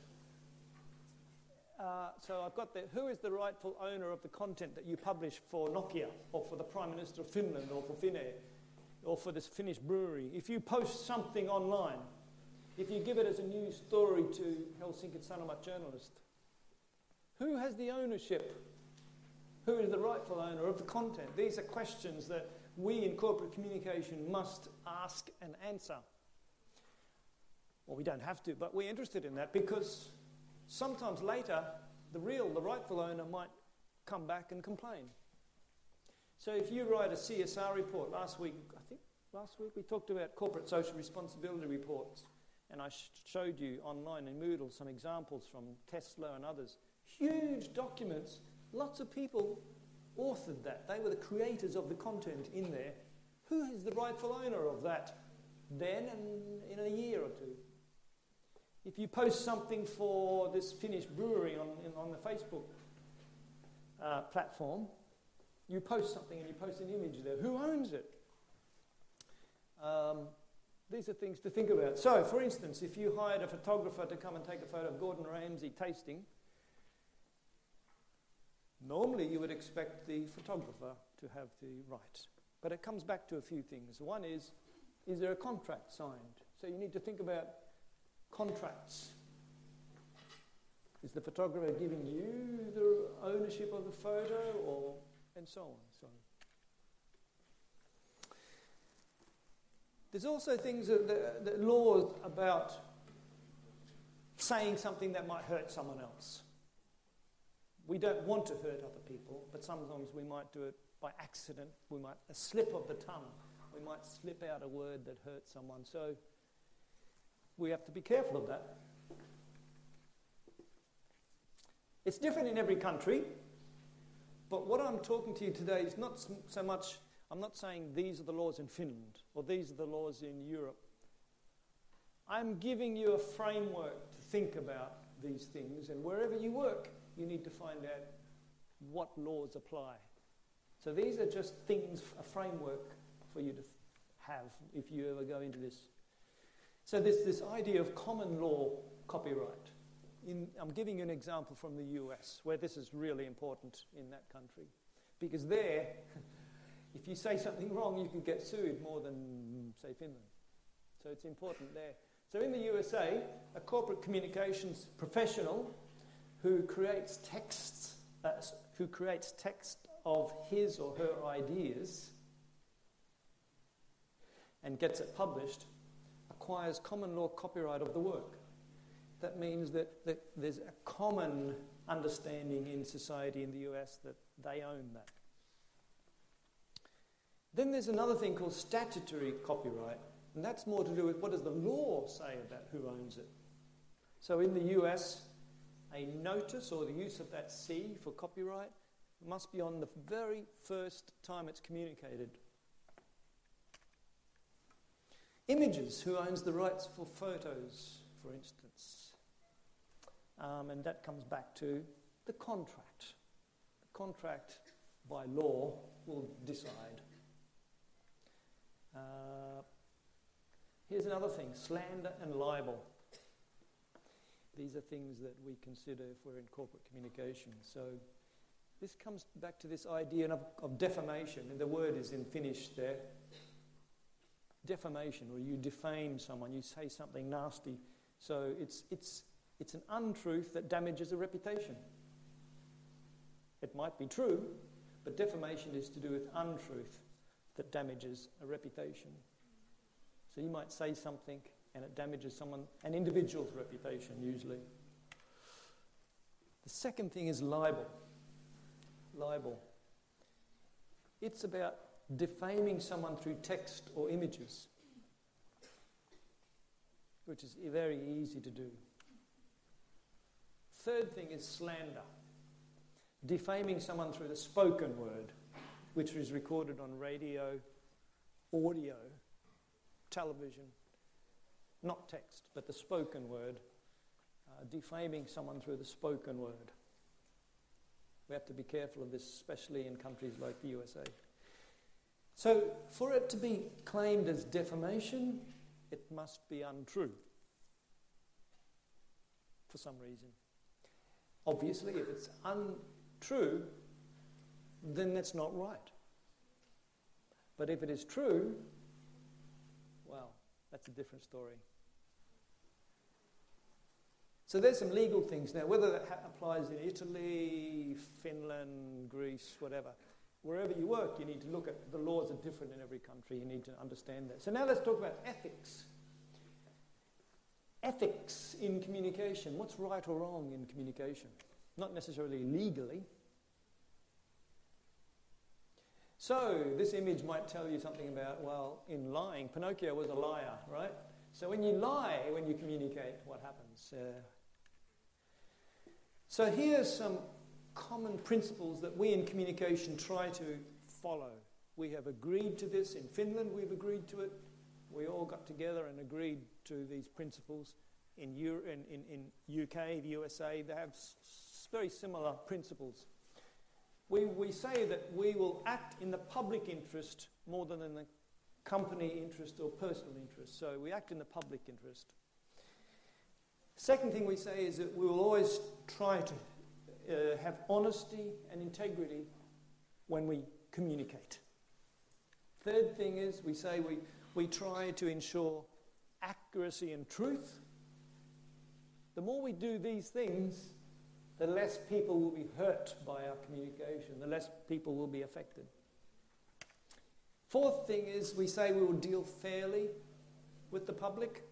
So I've got there, who is the rightful owner of the content that you publish for Nokia, or for the Prime Minister of Finland, or for Finnair, or for this Finnish brewery? If you post something online, if you give it as a news story to Helsingin Sanomat journalist, who has the ownership? Who is the rightful owner of the content? These are questions that we in corporate communication must ask and answer. Well, we don't have to, but we're interested in that because sometimes later, the rightful owner might come back and complain. So if you write a CSR report, last week we talked about corporate social responsibility reports, and I showed you online in Moodle some examples from Tesla and others. Huge documents, lots of people authored that. They were the creators of the content in there. Who is the rightful owner of that then and in a year or two? If you post something for this Finnish brewery on the Facebook platform, you post something and you post an image there. Who owns it? These are things to think about. So, for instance, if you hired a photographer to come and take a photo of Gordon Ramsay tasting, normally you would expect the photographer to have the right. But it comes back to a few things. One is there a contract signed? So you need to think about contracts. Is the photographer giving you the ownership of the photo, and so on. There's also things that laws about saying something that might hurt someone else. We don't want to hurt other people, but sometimes we might do it by accident. A slip of the tongue. We might slip out a word that hurts someone. So we have to be careful of that. It's different in every country, but what I'm talking to you today is not so much, I'm not saying these are the laws in Finland or these are the laws in Europe. I'm giving you a framework to think about these things, and wherever you work, you need to find out what laws apply. So these are just things, a framework for you to have if you ever go into this. So there's this idea of common law copyright. I'm giving you an example from the US, where this is really important in that country. Because there, if you say something wrong, you can get sued more than, say, Finland. So it's important there. So in the USA, a corporate communications professional who creates text of his or her ideas and gets it published, acquires common law copyright of the work. That means that there's a common understanding in society in the US that they own that. Then there's another thing called statutory copyright, and that's more to do with what does the law say about who owns it. So in the US, a notice or the use of that C for copyright must be on the very first time it's communicated. Images, who owns the rights for photos, for instance. And that comes back to the contract. The contract, by law, will decide. Here's another thing, slander and libel. These are things that we consider if we're in corporate communication. So this comes back to this idea of defamation, and the word is in Finnish there. Defamation, or you defame someone, you say something nasty. So it's an untruth that damages a reputation. It might be true, but defamation is to do with untruth that damages a reputation. So you might say something and it damages an individual's reputation usually. The second thing is libel. Libel. It's about defaming someone through text or images, which is very easy to do. Third thing is slander. Defaming someone through the spoken word, which is recorded on radio, audio, television, not text, but the spoken word. Defaming someone through the spoken word. We have to be careful of this, especially in countries like the USA. So, for it to be claimed as defamation, it must be untrue for some reason. Obviously, if it's untrue, then that's not right. But if it is true, well, that's a different story. So there's some legal things now, whether that applies in Italy, Finland, Greece, whatever. Wherever you work, you need to look at the laws are different in every country. You need to understand that. So now let's talk about ethics. Ethics in communication. What's right or wrong in communication? Not necessarily legally. So this image might tell you something about, well, in lying, Pinocchio was a liar, right? So when you lie, when you communicate, what happens? So here's some common principles that we in communication try to follow. We have agreed to this. In Finland, we've agreed to it. We all got together and agreed to these principles. In UK, the USA, they have very similar principles. We say that we will act in the public interest more than in the company interest or personal interest. So we act in the public interest. Second thing we say is that we will always try to have honesty and integrity when we communicate. Third thing is we say we try to ensure accuracy and truth. The more we do these things, the less people will be hurt by our communication, the less people will be affected. Fourth thing is we say we will deal fairly with the public.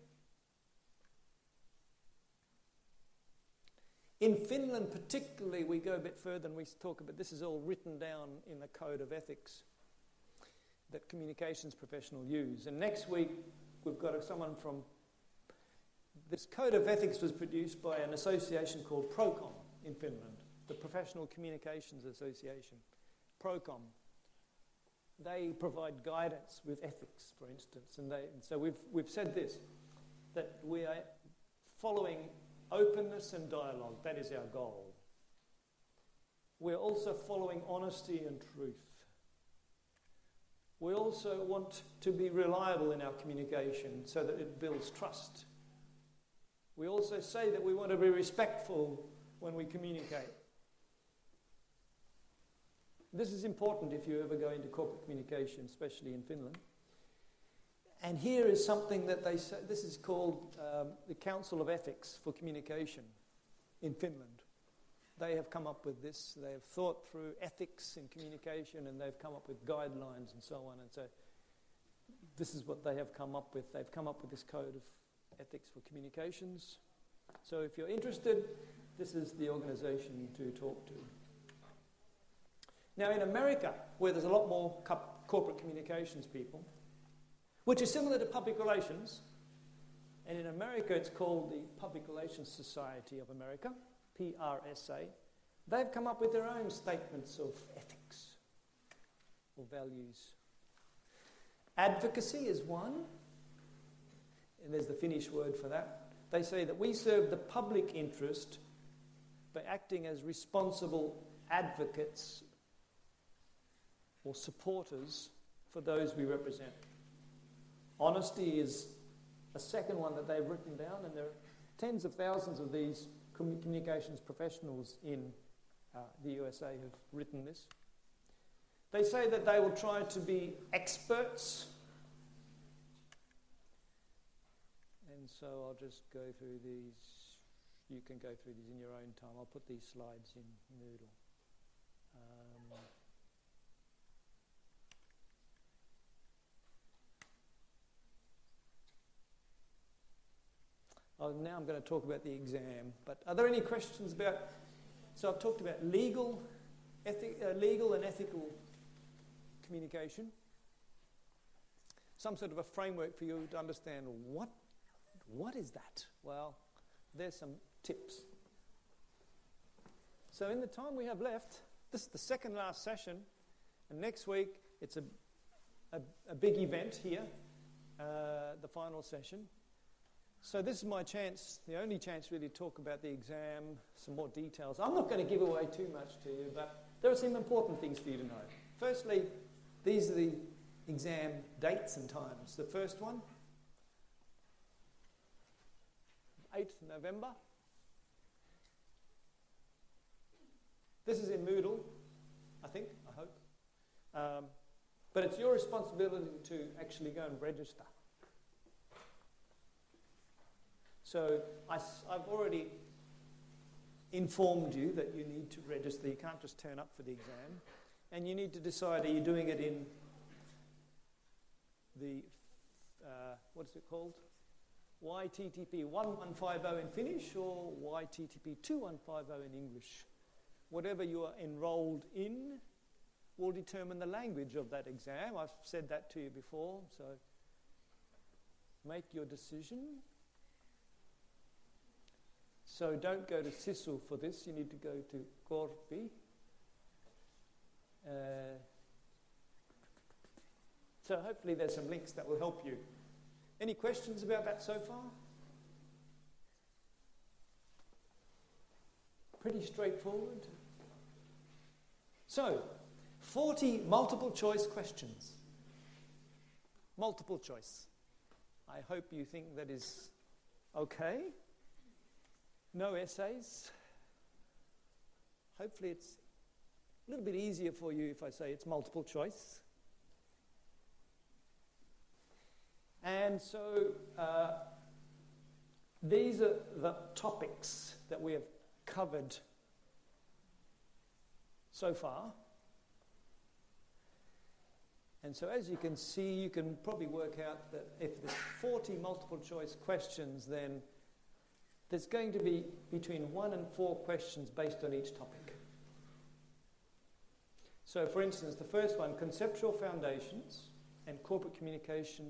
In Finland particularly, we go a bit further and we talk about, this is all written down in the code of ethics that communications professionals use. And next week, we've got someone from, this code of ethics was produced by an association called Procom in Finland, the Professional Communications Association, Procom. They provide guidance with ethics, for instance, and so we've said this, that we are following openness and dialogue. That is our goal. We're also following honesty and truth. We also want to be reliable in our communication so that it builds trust. We also say that we want to be respectful when we communicate. This is important if you ever go into corporate communication, especially in Finland. And here is something that they say, this is called the Council of Ethics for Communication in Finland. They have come up with this. They have thought through ethics in communication and they've come up with guidelines and so on. And so this is what they have come up with. They've come up with this code of ethics for communications. So if you're interested, this is the organization to talk to. Now in America, where there's a lot more corporate communications people, which is similar to public relations, and in America it's called the Public Relations Society of America, PRSA, they've come up with their own statements of ethics or values. Advocacy is one, and there's the Finnish word for that. They say that we serve the public interest by acting as responsible advocates or supporters for those we represent. Honesty is a second one that they've written down, and there are tens of thousands of these communications professionals in the USA have written this. They say that they will try to be experts. And so I'll just go through these. You can go through these in your own time. I'll put these slides in Moodle. Now I'm going to talk about the exam. But are there any questions about... So I've talked about legal and ethical communication. Some sort of a framework for you to understand what is that? Well, there's some tips. So in the time we have left, this is the second last session, and next week it's a big event here, the final session. So this is my chance, the only chance really to talk about the exam, some more details. I'm not going to give away too much to you, but there are some important things for you to know. Firstly, these are the exam dates and times. The first one, 8th November. This is in Moodle, I hope. But it's your responsibility to actually go and register. So I've already informed you that you need to register. You can't just turn up for the exam. And you need to decide, are you doing it in the, what's it called? YTTP 1150 in Finnish or YTTP 2150 in English. Whatever you are enrolled in will determine the language of that exam. I've said that to you before, so make your decision. So don't go to SISU for this, you need to go to Korpi. So hopefully there's some links that will help you. Any questions about that so far? Pretty straightforward. So, 40 multiple choice questions. Multiple choice. I hope you think that is okay. No essays. Hopefully a little bit easier for you if I say it's multiple choice. And so these are the topics that we have covered so far. And so as you can see, you can probably work out that if there's 40 multiple choice questions, then there's going to be between 1 and 4 questions based on each topic. So for instance, the first one, conceptual foundations and corporate communication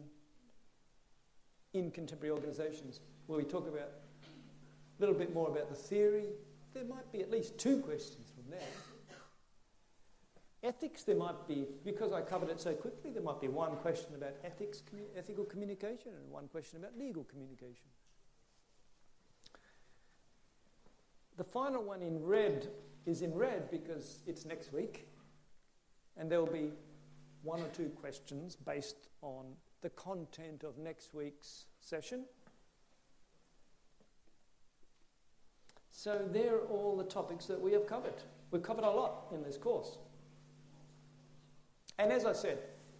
in contemporary organisations, where we talk about a little bit more about the theory. There might be at least 2 questions from there. Ethics, there might be, because I covered it so quickly, there might be 1 question about ethics, ethical communication, and 1 question about legal communication. The final one in red is in red because it's next week, and there will be 1 or 2 questions based on the content of next week's session. So they're all the topics that we have covered. We've covered a lot in this course. And as I said,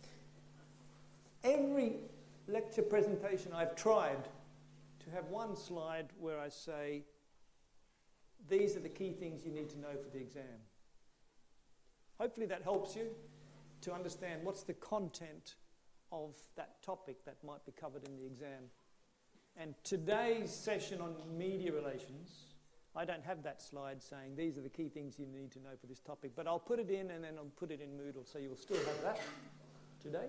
every lecture presentation I've tried to have 1 slide where I say, these are the key things you need to know for the exam. Hopefully that helps you to understand what's the content of that topic that might be covered in the exam. And today's session on media relations, I don't have that slide saying these are the key things you need to know for this topic, but I'll put it in and then I'll put it in Moodle, so you'll still have that today.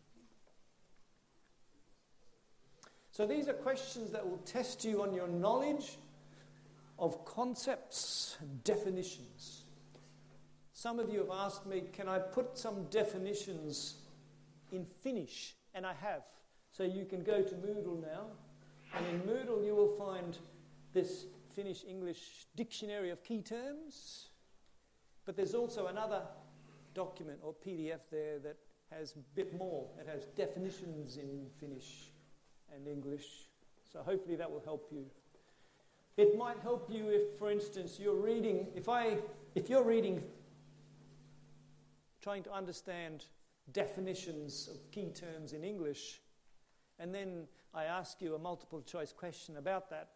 So these are questions that will test you on your knowledge of concepts and definitions. Some of you have asked me, can I put some definitions in Finnish? And I have. So you can go to Moodle now, and in Moodle you will find this Finnish-English dictionary of key terms, but there's also another document or PDF there that has a bit more. It has definitions in Finnish and English, so hopefully that will help you. It might help you if, for instance, you're reading, if you're reading, trying to understand definitions of key terms in English, and then I ask you a multiple choice question about that,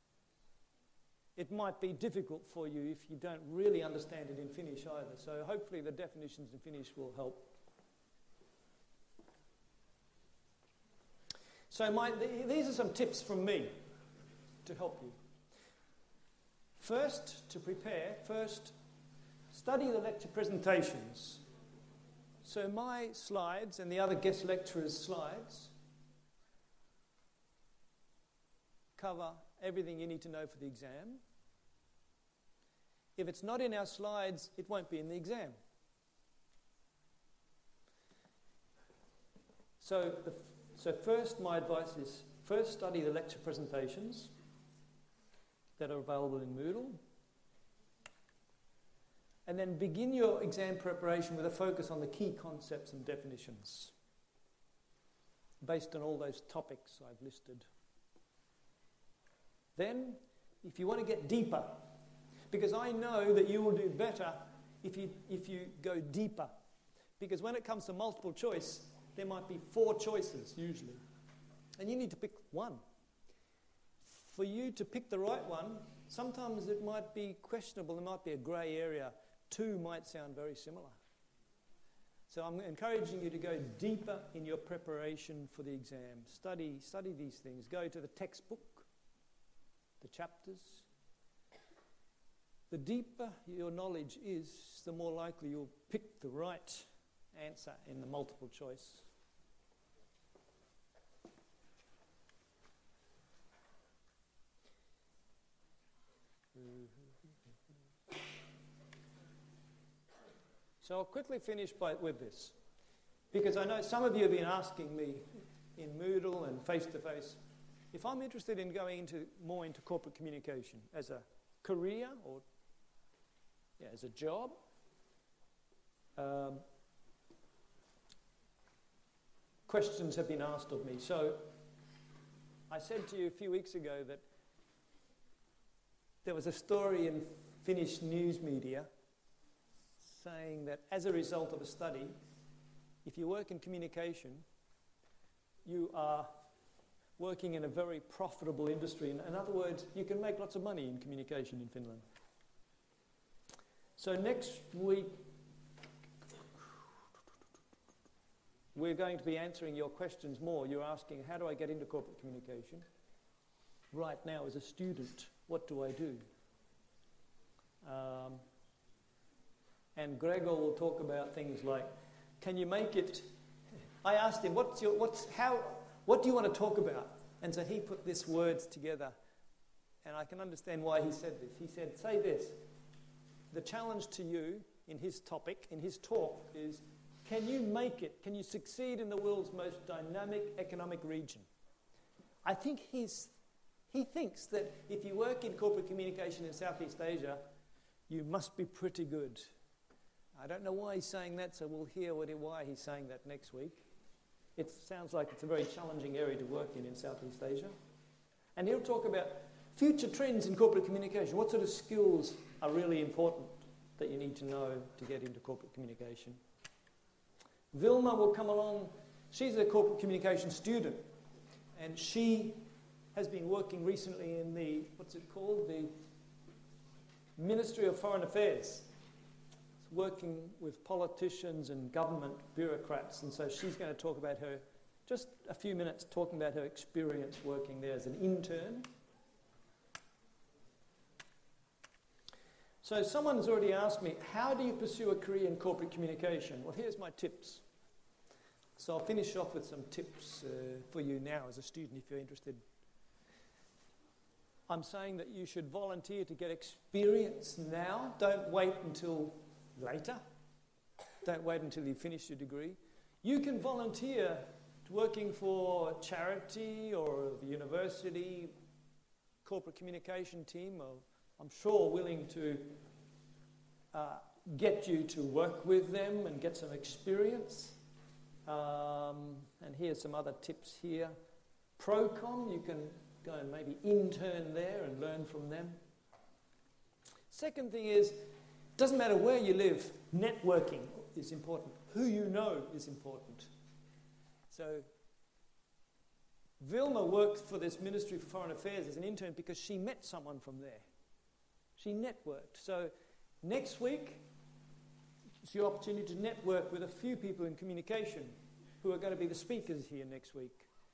it might be difficult for you if you don't really understand it in Finnish either. So hopefully the definitions in Finnish will help. So these are some tips from me to help you. First, to prepare, study the lecture presentations. So my slides and the other guest lecturers' slides cover everything you need to know for the exam. If it's not in our slides, it won't be in the exam. So first, my advice is first study the lecture presentations that are available in Moodle, and then begin your exam preparation with a focus on the key concepts and definitions based on all those topics I've listed. Then, if you want to get deeper, because I know that you will do better if you go deeper, because when it comes to multiple choice, there might be 4 choices usually, and you need to pick one. For you to pick the right one, sometimes it might be questionable, there might be a grey area. 2 might sound very similar. So I'm encouraging you to go deeper in your preparation for the exam. Study these things. Go to the textbook, the chapters. The deeper your knowledge is, the more likely you'll pick the right answer in the multiple choice. So I'll quickly finish with this, because I know some of you have been asking me in Moodle and face-to-face if I'm interested in going more into corporate communication as a career or as a job. Questions have been asked of me. So I said to you a few weeks ago that there was a story in Finnish news media saying that as a result of a study, if you work in communication, you are working in a very profitable industry. In other words, you can make lots of money in communication in Finland. So next week, we're going to be answering your questions more. You're asking, how do I get into corporate communication? Right now, as a student, what do I do? And Gregor will talk about things like, can you make it? I asked him, what do you want to talk about? And so he put these words together, and I can understand why he said this. He said, say this. The challenge to you in his topic, in his talk, is can you make it? Can you succeed in the world's most dynamic economic region? I think he thinks that if you work in corporate communication in Southeast Asia, you must be pretty good. I don't know why he's saying that, so we'll hear why he's saying that next week. It sounds like it's a very challenging area to work in Southeast Asia. And he'll talk about future trends in corporate communication. What sort of skills are really important that you need to know to get into corporate communication? Vilma will come along. She's a corporate communication student, and she has been working recently in the, the Ministry of Foreign Affairs. It's working with politicians and government bureaucrats, and so she's going to talk about just a few minutes talking about her experience working there as an intern. So someone's already asked me, how do you pursue a career in corporate communication? Well, here's my tips. So I'll finish off with some tips for you now as a student if you're interested. I'm saying that you should volunteer to get experience now. Don't wait until later. Don't wait until you finish your degree. You can volunteer to working for a charity or the university, corporate communication team, or I'm sure willing to get you to work with them and get some experience. And here's some other tips here. Procom, you can go and maybe intern there and learn from them. Second thing is, doesn't matter where you live, networking is important. Who you know is important. So Vilma worked for this Ministry for Foreign Affairs as an intern because she met someone from there. She networked. So next week, it's your opportunity to network with a few people in communication who are going to be the speakers here next week.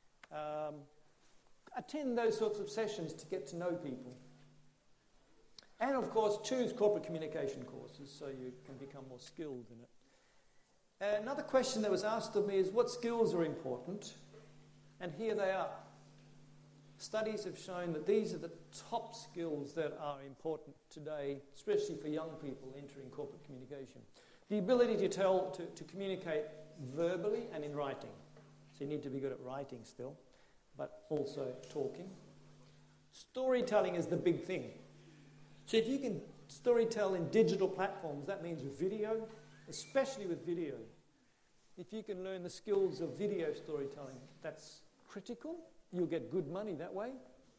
Attend those sorts of sessions to get to know people. And of course, choose corporate communication courses so you can become more skilled in it. Another question that was asked of me is, what skills are important? And here they are. Studies have shown that these are the top skills that are important today, especially for young people entering corporate communication. The ability to communicate verbally and in writing. So you need to be good at writing still, but also talking. Storytelling is the big thing. So if you can storytell in digital platforms, that means with video, especially with video. If you can learn the skills of video storytelling, that's critical. You'll get good money that way.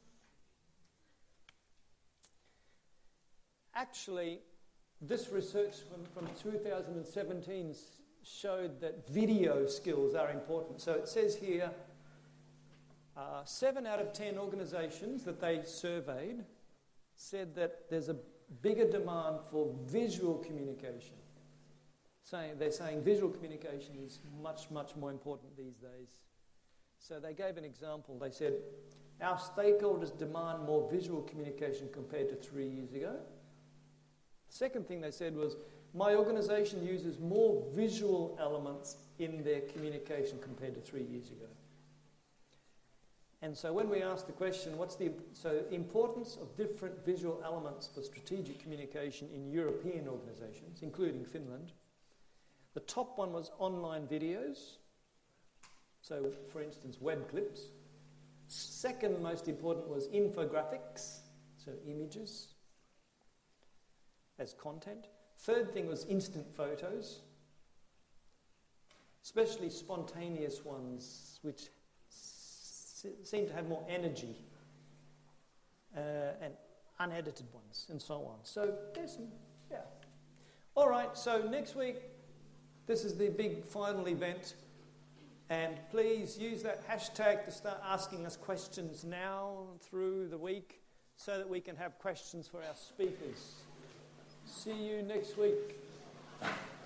Actually, this research from 2017 showed that video skills are important. So it says here, 7 out of 10 organisations that they surveyed said that there's a bigger demand for visual communication. They're saying visual communication is much, much more important these days. So they gave an example. They said, our stakeholders demand more visual communication compared to 3 years ago. The second thing they said was, my organisation uses more visual elements in their communication compared to 3 years ago. And so when we asked the question, what's the importance of different visual elements for strategic communication in European organisations, including Finland, the top one was online videos. So, for instance, web clips. Second most important was infographics, so images as content. Third thing was instant photos, especially spontaneous ones, which seem to have more energy, and unedited ones, and so on. So there's some, All right, so next week, this is the big final event. And please use that hashtag to start asking us questions now through the week so that we can have questions for our speakers. See you next week.